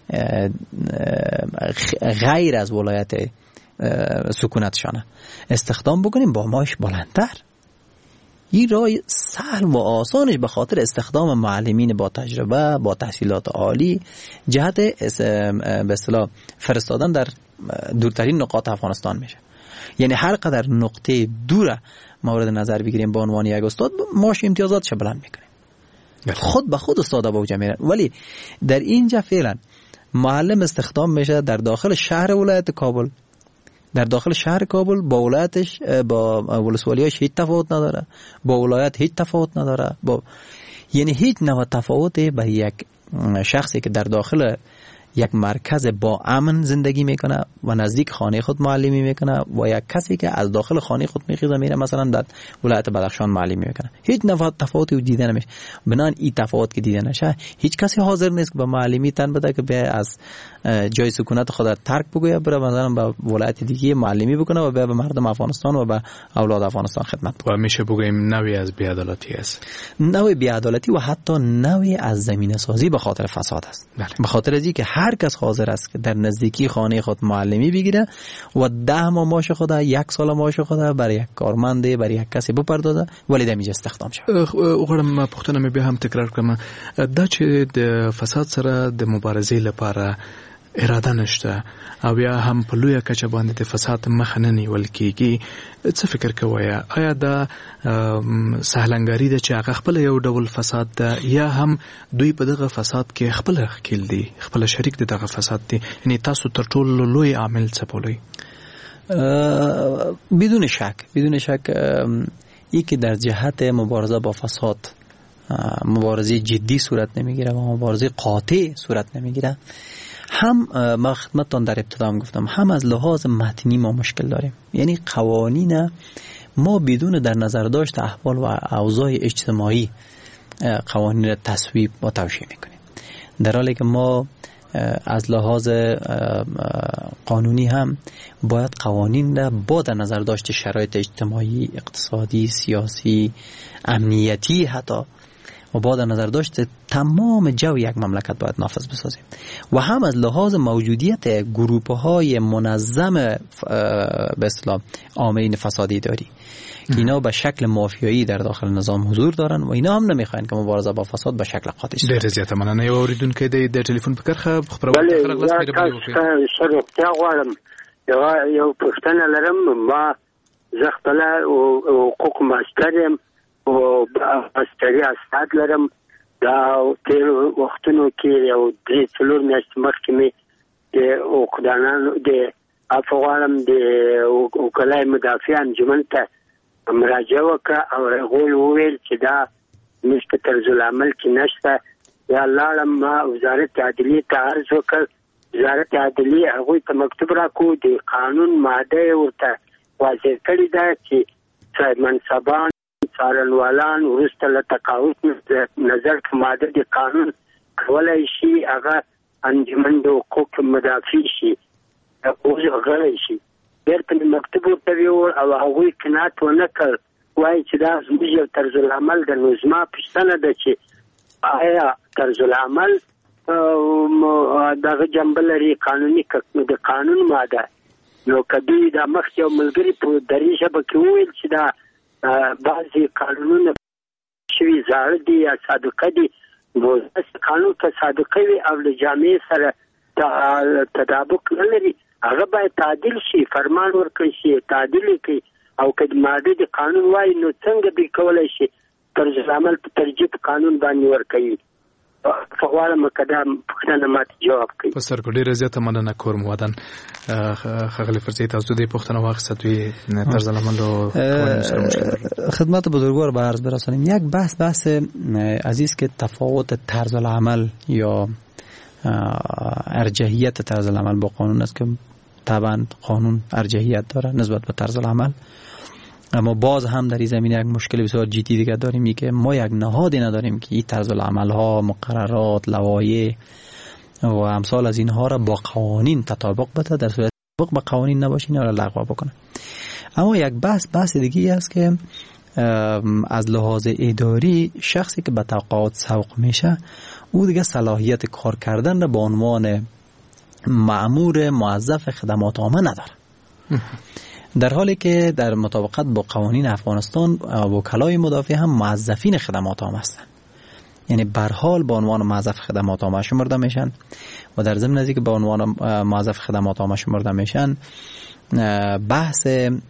غیر از ولایت سکونتشانه استخدام بکنیم با معاش بلندتر. این راه سهل و آسانش به خاطر استخدام معلمین با تجربه با تحصیلات عالی جهت به اصطلاح فرستادن در دورترین نقاط افغانستان میشه. یعنی هر قدر نقطه دور مورد نظر بگیریم به عنوان یک استاد، معاش امتیازاتش بلند میکنیم، خود به خود استادا با اوج میرن. ولی در اینجا فعلا معلم استخدام میشه در داخل شهر ولایت کابل، در داخل شهر کابل با ولایتش با ولسوالیاش هیچ تفاوت نداره، با ولایت هیچ تفاوت نداره، با یعنی هیچ نوع تفاوتی به یک شخصی که در داخل یک مرکز با امن زندگی میکنه و نزدیک خانه خود معلمی میکنه و یک کسی که از داخل خانه خود میخیزه میره مثلا در ولایت بدخشان معلمی میکنه، هیچ نوع تفاوتی دیده نمیشه. بنان این تفاوت که دیده نشه هیچ کسی حاضر نیست که به معلمی تن بده که به از جای سکونت خود ترک بگویه بره مثلا به ولایت دیگه معلمی بکنه و به مردم افغانستان و به اولاد افغانستان خدمت بکنه. و میشه بگیم نوعی از بی‌عدالتی است، نوع بی‌عدالتی و حتی نوعی از زمینه سازی به خاطر فساد است. به خاطر از اینکه هر کس حاضر است که در نزدیکی خانه خود معلمی بگیره و ده ماه معاش خود یک سال معاش خود برای یک کارمند برای یک کسی بپردازه ولی دمیج استخدام شه. وګورم پښتنه مې بیا هم تکرار کړم دا چې د فساد سره د مبارزې لپاره اراده نشته او یا هم په لویه کچه باندې د فساد مخه نه نیول کیږي، څه فکر کوئ؟ آیا دا سهلنګاري ده چې هغه خپل یو ډول فساد ده یا هم دوی په دغه فساد کې خپل ښکیل دي، خپل شریک دي دغه فساد دي؟ یعنی تاسو تر ټولو لوی عامل څه بولئ؟ بدون شک بدون شک ای که در جهت مبارزه با فساد مبارزه جدی صورت نمیگیره و مبارزه قاطع صورت نمیگیره، هم ما خدمتتان در ابتدا هم گفتم هم از لحاظ متنی ما مشکل داریم. یعنی قوانین ما بدون در نظر داشت احوال و اوضاع اجتماعی قوانین را تصویب و توشیح میکنیم، در حالی که ما از لحاظ قانونی هم باید قوانین را با در نظر داشت شرایط اجتماعی، اقتصادی، سیاسی، امنیتی حتی و با در نظر داشت تمام جو یک مملکت باید نافذ بسازیم و هم از لحاظ موجودیت گروه‌های منظم به اصطلاح عاملین فسادی داری که اینا به شکل مافیایی در داخل نظام حضور دارن و اینا هم نمیخواین که مبارزه با فساد به شکل قاطع شه. ډېر زیاته مننه. یو اوریدونکو د د ټلیفون په کرخه خبرونه خلک لاس پیدا کوي. شروع غواړم یو یو پښتنه لرم، ما زه خپل حقوق ماسترم او ماستری استاد لرم. دا تیر وختونو کې یو درې څلور میاشتې مخکې مې د اوقدانانو د افغانم د وکلای مدافع انجمن ته مراجعه وکړه او هغوی وویل چې دا نشته، طرز العمل کې نشته. یا لاړم ما وزارت عدلیې ته عرض وکړ، وزارت عدلیې هغوی ته مکتوب راکړو، د قانون ماده ورته واضح کړې ده چې منصبان څارنوالان وروسته له تقاعد نظر کې ماده د قانون کولی شي هغه انجمن د حقوق مدافع شي اوس غړی شي. بیرته مې مکتوب ورته ویوړ او هغوی قناعت ونه کړ، وایي چې دا زموږ یو طرز العمل ده. نو زما پوښتنه ده چې آیا طرز العمل دغه جنبه لري قانوني د قانون ماده؟ نو که دوی دا مخکې یو ملګري په دري ژبه کې وویل چې دا بعضې قانونونه شوي زاړه دي یا صادقه دي، نو قانون که صادقه وي او له جامعې سره تطابق نه لري هغه باید تعدیل شي، فرمان ورکړي شي، تعدیل کړي. او که د ماده د قانون وایي نو څنګه دوی کولی شي طرز العمل په ترجیح په قانون باندې ورکوي؟ فغواړم که دا پوښتنه ماته جواب کړي. په سر ډېره زیاته مننه کورم ودان ښاغلي فرزي، تاسو دې پوښتنه واخیسته توی طرز العمل و خدمت بزرگوار به عرض برسانیم. یک بحث بحث عزیز که تفاوت طرز العمل یا ارجحیت طرز العمل با قانون است که طبعا قانون ارجحیت داره نسبت به طرز العمل، اما باز هم در این زمینه یک مشکل بسیار جدی دیگه داریم، این که ما یک نهادی نداریم که این طرز العمل ها، مقررات، لوایح و امثال از اینها را با قوانین تطابق بده، در صورت تطابق با قوانین نباشه اینا را لغو بکنه. اما یک بحث بحث دیگه است که از لحاظ اداری شخصی که به تقاعد سوق میشه او دیگه صلاحیت کار کردن را به عنوان مأمور موظف خدمات عامه نداره، در حالی که در مطابقت با قوانین افغانستان وکلای مدافع هم موظفین خدمات عامه هستند، یعنی به هر حال به عنوان موظف خدمات عامه شمرده میشن و در ضمن ازی که به عنوان موظف خدمات عامه شمرده میشن بحث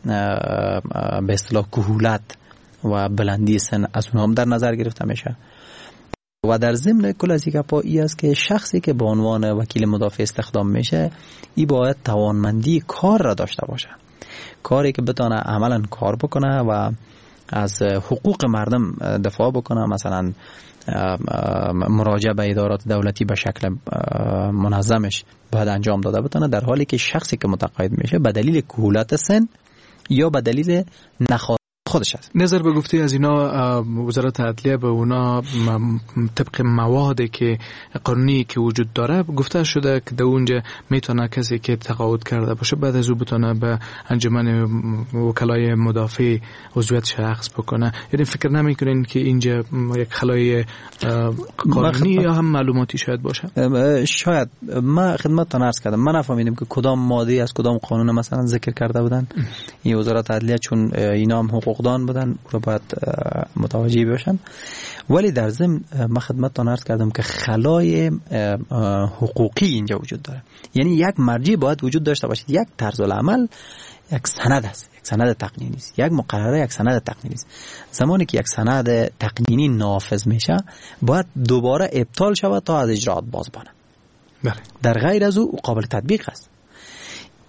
به اصطلاح کهولت و بلندی سن از اونها هم در نظر گرفته میشه. و در ضمن کل از یک پایی است که شخصی که به عنوان وکیل مدافع استخدام میشه ای باید توانمندی کار را داشته باشه، کاری که بتونه عملا کار بکنه و از حقوق مردم دفاع بکنه، مثلا مراجعه به ادارات دولتی به شکل منظمش باید انجام داده بتونه، در حالی که شخصی که متقاعد میشه به دلیل کهولت سن یا به دلیل نخواست خودش است. نظر به گفته از اینا وزارت عدلیه به اونا طبق موادی که قانونی که وجود داره گفته شده که در اونجا میتونه کسی که تقاعد کرده باشه بعد از او بتونه به انجمن وکلای مدافع عضویت شخص بکنه. یعنی فکر نمیکنین که اینجا یک خلای قانونی یا هم معلوماتی شاید باشه؟ شاید. ما خدمتتون عرض کردم من نفهمیدم که کدام ماده از کدام قانون مثلا ذکر کرده بودن. این وزارت عدلیه چون اینا هم حقوقدان بودن رو باید متوجه باشن، ولی در ضمن ما خدمتتون عرض کردم که خلای حقوقی اینجا وجود داره، یعنی یک مرجع باید وجود داشته باشید. یک طرز العمل یک سند است، یک سند تقنینی است، یک مقرره یک سند تقنینی است. زمانی که یک سند تقنینی نافذ میشه باید دوباره ابطال شود تا از اجراات باز بانه. بله. در غیر از او قابل تطبیق است.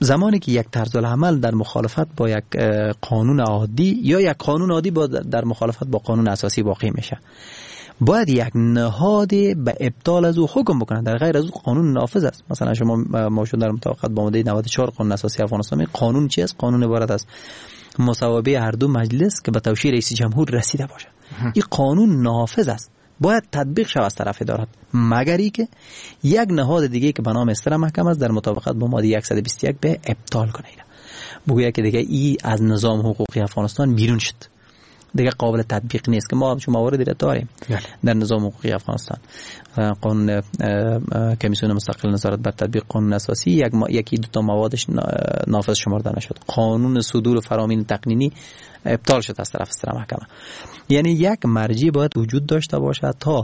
زمانی که یک طرز العمل در مخالفت با یک قانون عادی یا یک قانون عادی با در مخالفت با قانون اساسی واقع میشه، باید یک نهاد به ابطال از او حکم بکنه. در غیر از او قانون نافذ است. مثلا شما موجود در مطابقت با ماده نود و چهار قانون اساسی افغانستان، قانون چی است؟ قانون عبارت است مساوی هر دو مجلس که به توشیح رئیس جمهور رسیده باشه. این قانون نافذ است، باید تطبیق شود از طرف ادارات، مگر ای که یک نهاد دیگه که به نام استر محکمه است در مطابقت با ماده صد و بیست و یک به ابطال کنه، اینا بگوید که دیگه ای از نظام حقوقی افغانستان بیرون شد، دیگه قابل تطبیق نیست. که ما شما مواردی را داریم در نظام حقوقی افغانستان، قانون کمیسیون مستقل نظارت بر تطبیق قانون اساسی یک یکی دو تا موادش نافذ شمرده نشد، قانون صدور فرامین تقنینی ابطال شد از طرف استر محکمه. یعنی یک مرجع باید وجود داشته باشد تا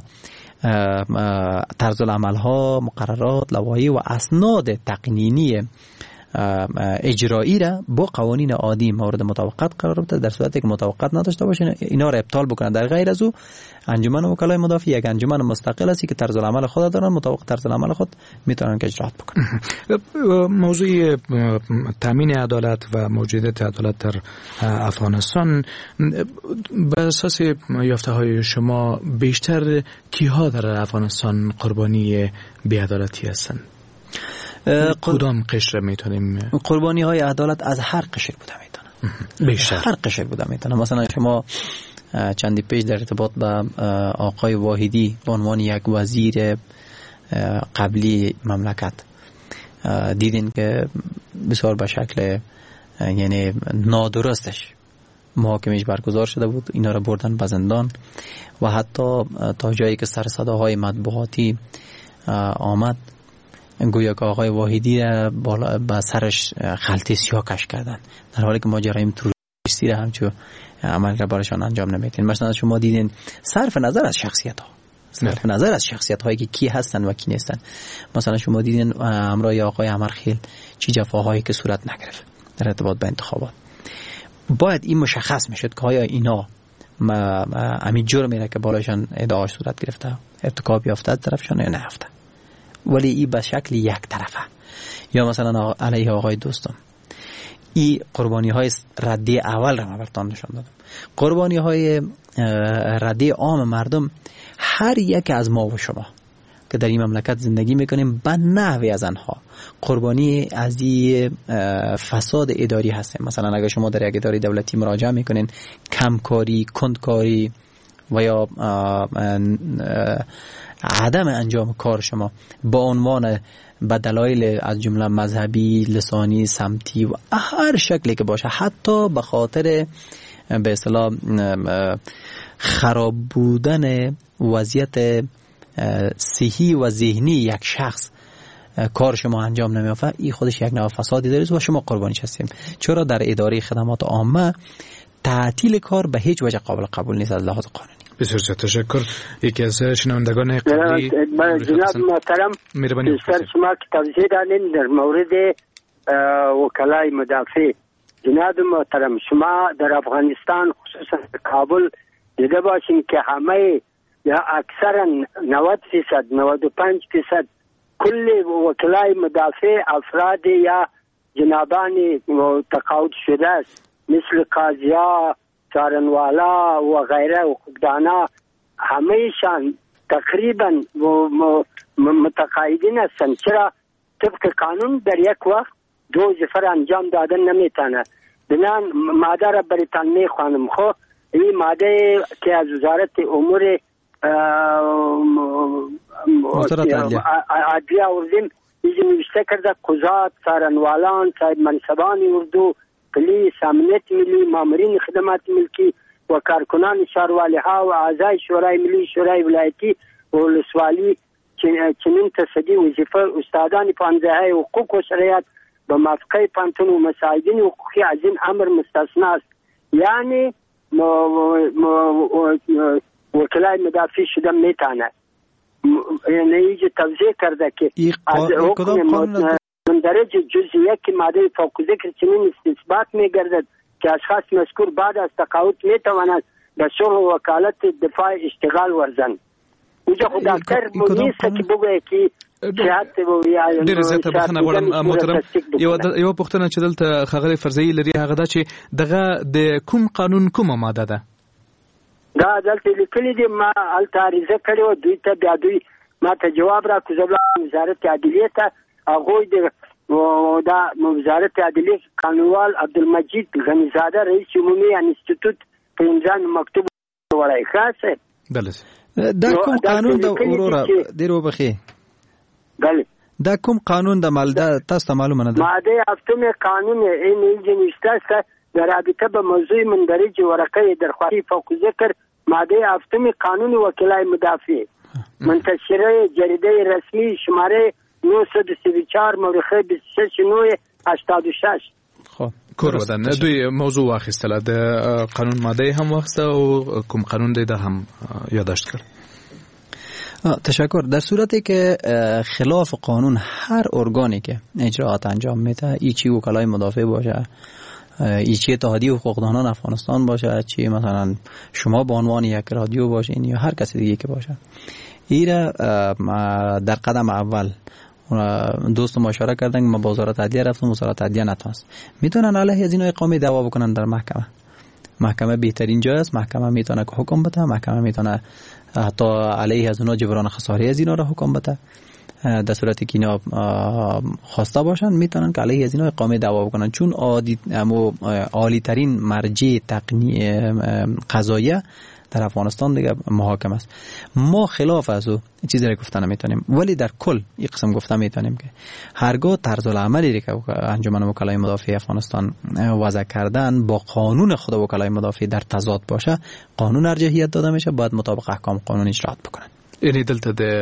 طرز العمل ها، مقررات، لوایح و اسناد تقنینی اجرایی را با قوانین عادی مورد مطابقت قرار بده. در صورتی که مطابقت نداشته باشه اینا را ابطال بکنن. در غیر از او انجمن وکلای مدافع یک انجمن مستقل است که طرز العمل خود دارن، مطابق طرز العمل خود میتونن که اجرات بکنن. موضوع تامین عدالت و موجودیت عدالت در افغانستان، به اساس یافته های شما بیشتر کیها در افغانستان قربانی بی‌عدالتی هستند؟ کدام قشر میتونیم؟ قربانی های عدالت از هر قشر بوده میتونه، بیشتر هر قشر بوده میتونه. مثلا شما چندی پیش در ارتباط با آقای واحدی به عنوان یک وزیر قبلی مملکت دیدین که بسیار به شکل یعنی نادرستش محاکمش برگزار شده بود، اینا را بردن به زندان و حتی تا جایی که سر صداهای مطبوعاتی آمد گویا که آقای واحدی را با سرش خلطه سیاه کش کردن، در حالی که ما جرایم تروریستی را همچون عمل را برایشان انجام نمیدین. مثلا شما دیدین صرف نظر از شخصیت ها، صرف نظر از شخصیت هایی که کی هستن و کی نیستن، مثلا شما دیدین همراه آقای عمرخیل چی جفاهایی که صورت نگرفت در ارتباط با انتخابات. باید این مشخص میشد که آیا اینا همین جرمی را که بالایشان ادعاش صورت گرفته ارتکاب یافته از طرفشان یا نه یافته، ولی این به شکل یک طرفه. یا مثلا علیه آقای دوستم این قربانی های ردی اول را من براتون نشان دادم. قربانی های ردی عام مردم هر یک از ما و شما که در این مملکت زندگی میکنیم به نحوی از آنها قربانی از این فساد اداری هستیم. مثلا اگر شما در یک اداره دولتی مراجعه میکنین، کمکاری، کندکاری و یا عدم انجام کار شما با عنوان به دلایل از جمله مذهبی، لسانی، سمتی و هر شکلی که باشه، حتی به خاطر به اصطلاح خراب بودن وضعیت صحی و ذهنی یک شخص کار شما انجام نمیافته، این خودش یک نوع فسادی داره و شما قربانیش هستیم. چرا در اداره خدمات عامه تعطیل کار به هیچ وجه قابل قبول نیست از لحاظ قانونی. بسیار تشکر. یکی از شنوندگان قبلی جناب محترم سر شما که توضیح دادین در مورد وکلای مدافع. جناب محترم شما در افغانستان خصوصا کابل دیده باشین که همه یا اکثرا نود فیصد نود و پنج فیصد کل وکلای مدافع افراد یا جنابان تقاعد شده است، مثل قاضیا، څارنوالا و غیره و حقوقدانا، همهشان تقریبا متقاعدین هستند. چرا؟ طبق قانون در یک وقت دو وظیفه انجام دادن نمیتونه. بنان ماده را برایتان میخوانم. خب این ماده که از وزارت امور عدلیه آوردیم اینجا نوشته کرده قضات، څارنوالان، صاحب منصبان اردو، پلیس، امنیت ملی، مامورین خدمات ملکی و کارکنان شهروالی ها و اعضای شورای ملی، شورای ولایتی و ولسوالی چنین تصدی وظیفه استادان پانزده حقوق و شرایط به موافقه پانتون و مساعدین حقوقی از این امر مستثنا است. یعنی وکلای مدافع شده میتونه. یعنی اینجا توضیح کرده که از حکم درجه جزئیه که ماده فوق ذکر چنین استثبات میگردد که اشخاص مذکور بعد از تقاعد میتوانند به شغل و وکالت دفاع اشتغال ورزند. اینجا خود دکتر نیست که بگویه که صحت و یا ډېر زیاته بخښنه غواړم محترم. یو یو پوښتنه چې دلته ښاغلی فرضیي لري هغه دا چې دغه د کوم قانون کومه ماده ده؟ دا دلته لیکلي دي، ما هلته عریضه کړې وه دوی ته، بیا دوی ما ته جواب راکړو، زه ولاړم وزارت عدلیې ته، هغوی د دا وزارت عدلیې قانونوال عبدالمجید غنیزاده رئیس عمومي انستیتوت په امضا مکتوب وړی. ښه بله دا کوم قانون د وروره ډېر وبخښې بله دا کوم قانون د مالده تاسو ته معلومه نه ده؟ ماده هفتم قانون این اینجا است در رابطه به موضوع مندرج ورقه درخواست فوق ذکر، ماده هفتم قانون وکلای مدافع منتشره جریده رسمی شماره نهصد و سی و چهار مورخه بیست و شش نود و هشتاد و شش. خب کور ودان دوی موضوع واخیستله، د قانون ماده هم واخیسته او کوم قانون دی ده هم یادداشت کرد. تشکر. در صورتی که خلاف قانون هر ارگانی که اجراعات انجام میده، ایچی وکلای مدافع باشه، ایچی اتحادیه حقوقدانان افغانستان باشه، چی مثلا شما به عنوان یک رادیو باشین یا هر کسی دیگه که باشه، ایره در قدم اول دوست مشاوره کردن که ما با وزارت عدلیه رفتم، وزارت عدلیه نتونست، میتونن علیه از اینا اقامه دعوا بکنن در محکمه. محکمه بهترین جای است، محکمه میتونه که حکم بده، محکمه میتونه حتی علیه از اونا جبران خساره از اینا را حکم بده. در صورتی که اینا خواسته باشن میتونن که علیه از اینا اقامه دعوا بکنن، چون عالی ترین مرجع تقنی قضاییه در افغانستان دیگه محاکم است. ما خلاف از او چیزی را گفته نمیتونیم، ولی در کل یک قسم گفته میتونیم که هرگاه طرز العملی که انجمن وکلای مدافع افغانستان وضع کردن با قانون خود وکلای مدافع در تضاد باشه، قانون ارجحیت داده میشه، باید مطابق احکام قانونی اجرات بکنن. یعنی دلته د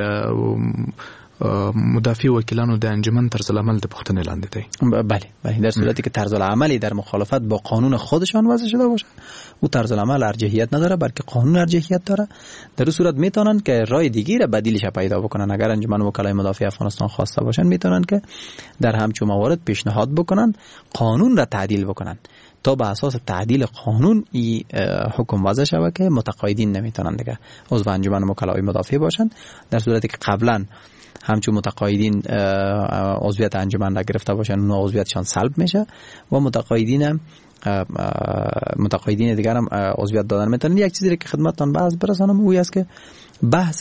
مدافع وکیلانو د انجمن طرز العمل د پختنې لاندې دی. بله بله، در صورتی که طرز العملی در مخالفت با قانون خودشان وضع شده باشه، او طرز العمل ارجحیت نداره بلکه قانون ارجحیت داره. در این صورت میتونن که راه دیگه را بدیلش پیدا بکنن. اگر انجمن وکلای مدافع افغانستان خواسته باشن میتونن که در همچون موارد پیشنهاد بکنن قانون را تعدیل بکنن تا به اساس تعدیل قانون ای حکم وضع شود که متقاعدین نمیتونن دیگه عضو انجمن وکلای مدافع باشن. در صورتی که قبلا همچون متقاعدین عضویت انجمن را گرفته باشن، اون عضویتشان سلب میشه و متقاعدین متقاعدین دیگر هم عضویت دادن میتونن. یک چیزی که خدمتتان باز برسانم اوی است که بحث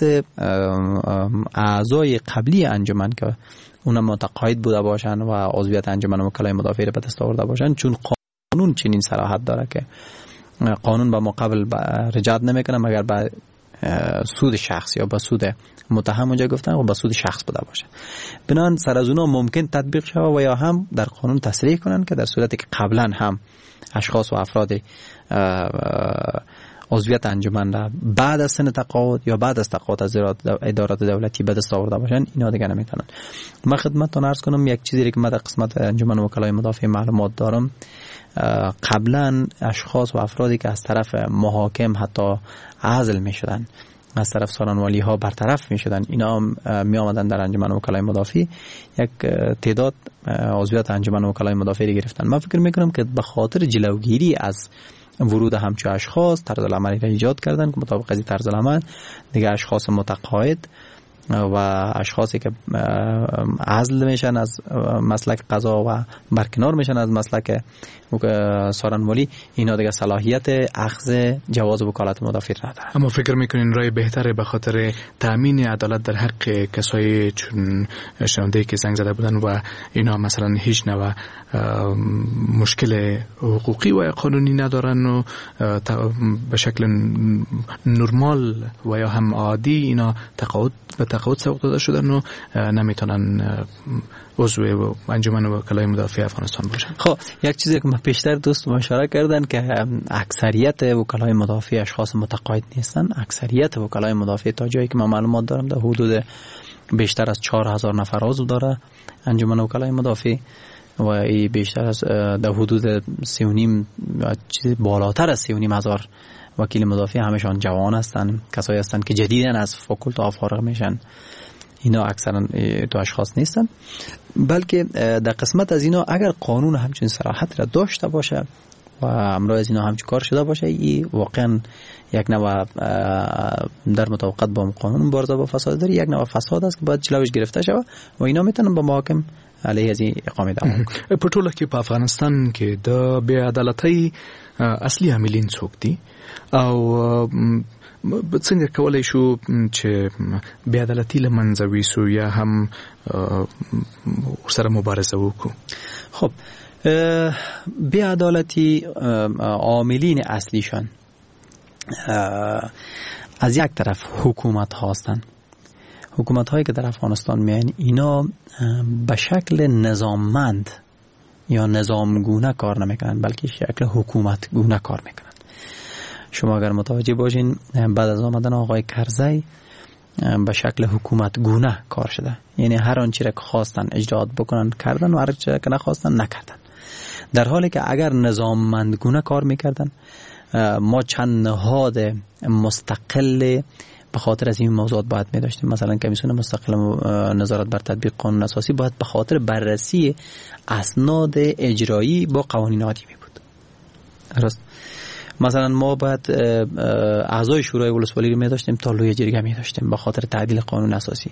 اعضای قبلی انجمن که اونم متقاعد بوده باشن و عضویت انجمن وکلای مدافع را به دست آورده باشن، چون قانون چنین صلاحیت داره که قانون با مقابل رجعت نمیکنه مگر با سود شخص یا با سود متهم اونجا گفتن و با سود شخص بوده باشه. بنان سر از اونا ممکن تطبیق شود و یا هم در قانون تصریح کنن که در صورتی که قبلا هم اشخاص و افراد عضویت انجمن را بعد از سن تقاعد یا بعد از تقاعد از ادارات دولتی به دست آورده باشن، اینا دیگه نمیتونن. من خدمتتون عرض کنم یک چیزی که من در قسمت انجمن وکلای مدافع معلومات دارم، قبلا اشخاص و افرادی که از طرف محاکم حتی عزل می شدن، از طرف سارنوالی ها برطرف می شدن، اینا می آمدن در انجمن وکلای مدافع یک تعداد عضویت انجمن وکلای مدافع گرفتن. من فکر می کنم که به خاطر جلوگیری از ورود همچون اشخاص طرز العملی را ایجاد کردن که مطابق از طرز العمل دیگه اشخاص متقاعد و اشخاصی که عزل میشن از مسلک قضا و برکنار میشن از مسلک سارنوالی، اینا دیگه صلاحیت اخذ جواز وکالت مدافع نداره. اما فکر میکنین رای بهتره به خاطر تامین عدالت در حق کسایی چون شنونده که زنگ زده بودن و اینا مثلا هیچ نوع مشکل حقوقی و قانونی ندارن و به شکل نرمال و یا هم عادی اینا تقاعد به تقاعد سوق داده شدن و نمیتونن عضو انجمن وکلای مدافع افغانستان باشن. خب یک چیزی که من پیشتر دوست اشاره کردن که اکثریت وکلای مدافع اشخاص متقاعد نیستن. اکثریت وکلای مدافع تا جایی که من معلومات دارم در حدود بیشتر از چهار هزار نفر عضو داره انجمن وکلای مدافع و ای بیشتر از در حدود سی و نیم چیز بالاتر از سی و نیم هزار وکیل مدافع همشان جوان هستن، کسایی هستن که جدیدن از فاکولته فارغ میشن. اینا اکثرا دو اشخاص نیستن، بلکه در قسمت از اینا اگر قانون همچین صراحت را داشته باشه و امروز از اینا هم کار شده باشه، این واقعا یک نوع در مطابقت با قانون مبارزه با فساد داره، یک نوع فساد است که باید جلوش گرفته شود و اینا میتونن با محاکم علیه از این اقامه دعوا وکړي. په ټوله کې په افغانستان کې د بې عدالتۍ اصلي عاملین څوک دي او څنګه کولای شو چې بې عدالتي له منځه ویسو یا هم ورسره مبارزه وکړو؟ خب بې عدالتي عاملین اصلیشان از یک طرف حکومت هستند. حکومت هایی که در افغانستان میان اینا به شکل نظاممند یا نظامگونه کار نمیکنن، بلکه شکل حکومت گونه کار میکنن. شما اگر متوجه باشین بعد از آمدن آقای کرزی به شکل حکومت گونه کار شده، یعنی هر آنچه را که خواستن اجرات بکنن کردن و هر چیزی که نخواستن نکردن، در حالی که اگر نظاممندگونه کار میکردن ما چند نهاد مستقل به خاطر از این موضوعات باید می داشتیم. مثلا کمیسیون مستقل نظارت بر تطبیق قانون اساسی باید به خاطر بررسی اسناد اجرایی با قوانین عادی می بود. درست. مثلا ما باید اعضای شورای ولسوالی رو می داشتیم، تا لوی جرگه می داشتیم به خاطر تعدیل قانون اساسی.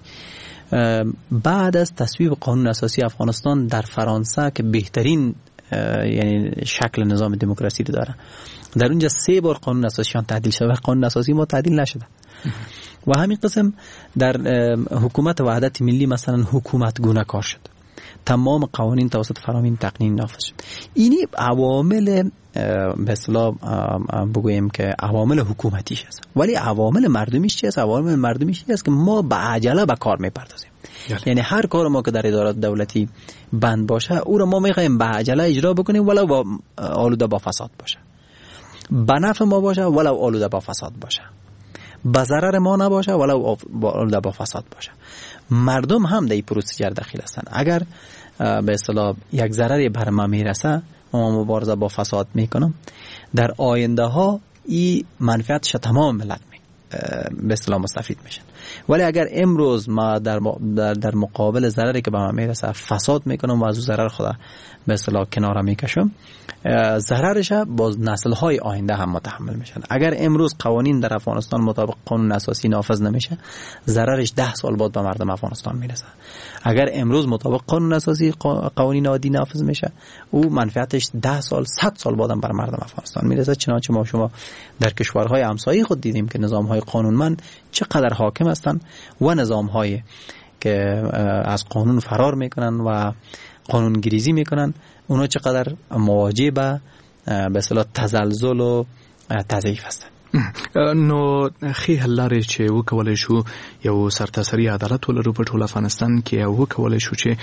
بعد از تصویب قانون اساسی افغانستان در فرانسه که بهترین یعنی شکل نظام دموکراسی رو داره، در اونجا سه بار قانون اساسیشان تعدیل شده و قانون اساسی ما تعدیل نشده. و همین قسم در حکومت وحدت ملی مثلا حکومت گونه کار شد، تمام قوانین توسط فرامین تقنین نافذ شد. اینی عوامل به اصطلاح بگوییم که عوامل حکومتیش است، ولی عوامل مردمیش چی است؟ عوامل مردمیش چی است که ما به عجله به کار میپردازیم. یعنی هر کار ما که در ادارات دولتی بند باشه او رو ما میخوایم به عجله اجرا بکنیم، ولو با آلوده با فساد باشه، به نفع ما باشه ولو آلوده با فساد باشه، به ضرر ما نباشه ولو آلوده با فساد باشه. مردم هم در این پروسیجر داخل هستند. اگر به اصطلاح یک ضرری بر ما میرسه ما مبارزه با فساد میکنم، در آینده ها این منفعتش تمام ملت می به اصطلاح مستفید میشن. ولی اگر امروز ما در در, در مقابل ضرری که به ما میرسه فساد میکنم و از اون ضرر خدا به اصطلاح کنار میکشم، ضررش با نسل های آینده هم متحمل میشن. اگر امروز قوانین در افغانستان مطابق قانون اساسی نافذ نمیشه، ضررش ده سال بعد به مردم افغانستان میرسه. اگر امروز مطابق قانون اساسی قوانین عادی نافذ میشه، او منفعتش ده سال صد سال بعد بر مردم افغانستان میرسه. چنانچه ما شما در کشورهای همسایه خود دیدیم که نظامهای قانونمند چقدر حاکم هستند و نظامهایی که از قانون فرار میکنن و قانون گریزی میکنن اونا چقدر مواجه به به اصطلاح تزلزل و تضعیف هستن. نو خې حل لري چې وکولای شو یو سرتاسري عدالت ولرو په ټول افغانستان کې، او وکولای شو چې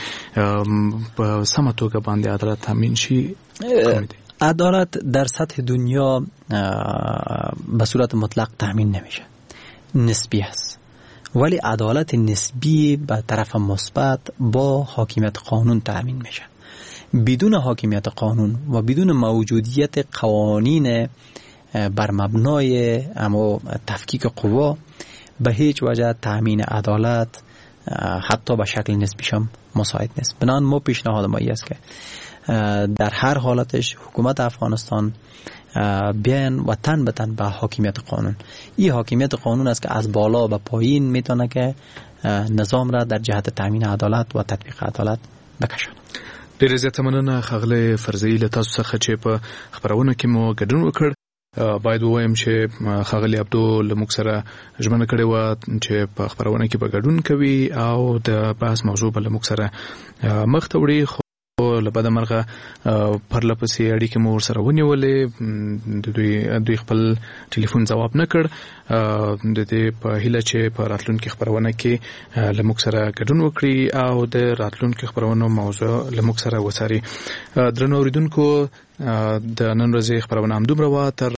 په سمه توګه باندې عدالت تامین شي. عدالت در سطح دنیا به صورت مطلق تامین نمیشه، نسبی است. ولی عدالت نسبی به طرف مثبت با حاکمیت قانون تامین میشه. بدون حاکمیت قانون و بدون موجودیت قوانین بر مبنای اما تفکیک قوا به هیچ وجه تامین عدالت حتی به شکل نسبیشم مساعد نیست. بنابراین ما پیشنهاد ما است که در هر حالتش حکومت افغانستان بیان و تن به تن به حاکمیت قانون. این حاکمیت قانون است که از بالا به پایین میتونه که نظام را در جهت تامین عدالت و تطبیق عدالت بکشونه. ډیره زیاته مننه ښاغلی فرزي له تاسو څخه چې په خبرونه کې مو ګډون وکړ. باید ووایم چې ښاغلی عبدو له موږ سره ژمنه کړې وه چې په خبرونه کې به ګډون کوي او د بحث موضوع به له موږ سره مخ ته وړي، خو له بده مرغه پرله پسې اړیکې مو ورسره ونیولې، د دوی دوی خپل ټلیفون ځواب نه کړ. د دې په هیله چې په راتلونکي خبرونه کې له موږ سره ګډون وکړي او د راتلونکي خبرونو موضوع له موږ سره وڅاري. درنو اورېدونکو، د نن ورځې خبرونه همدومره وه. تر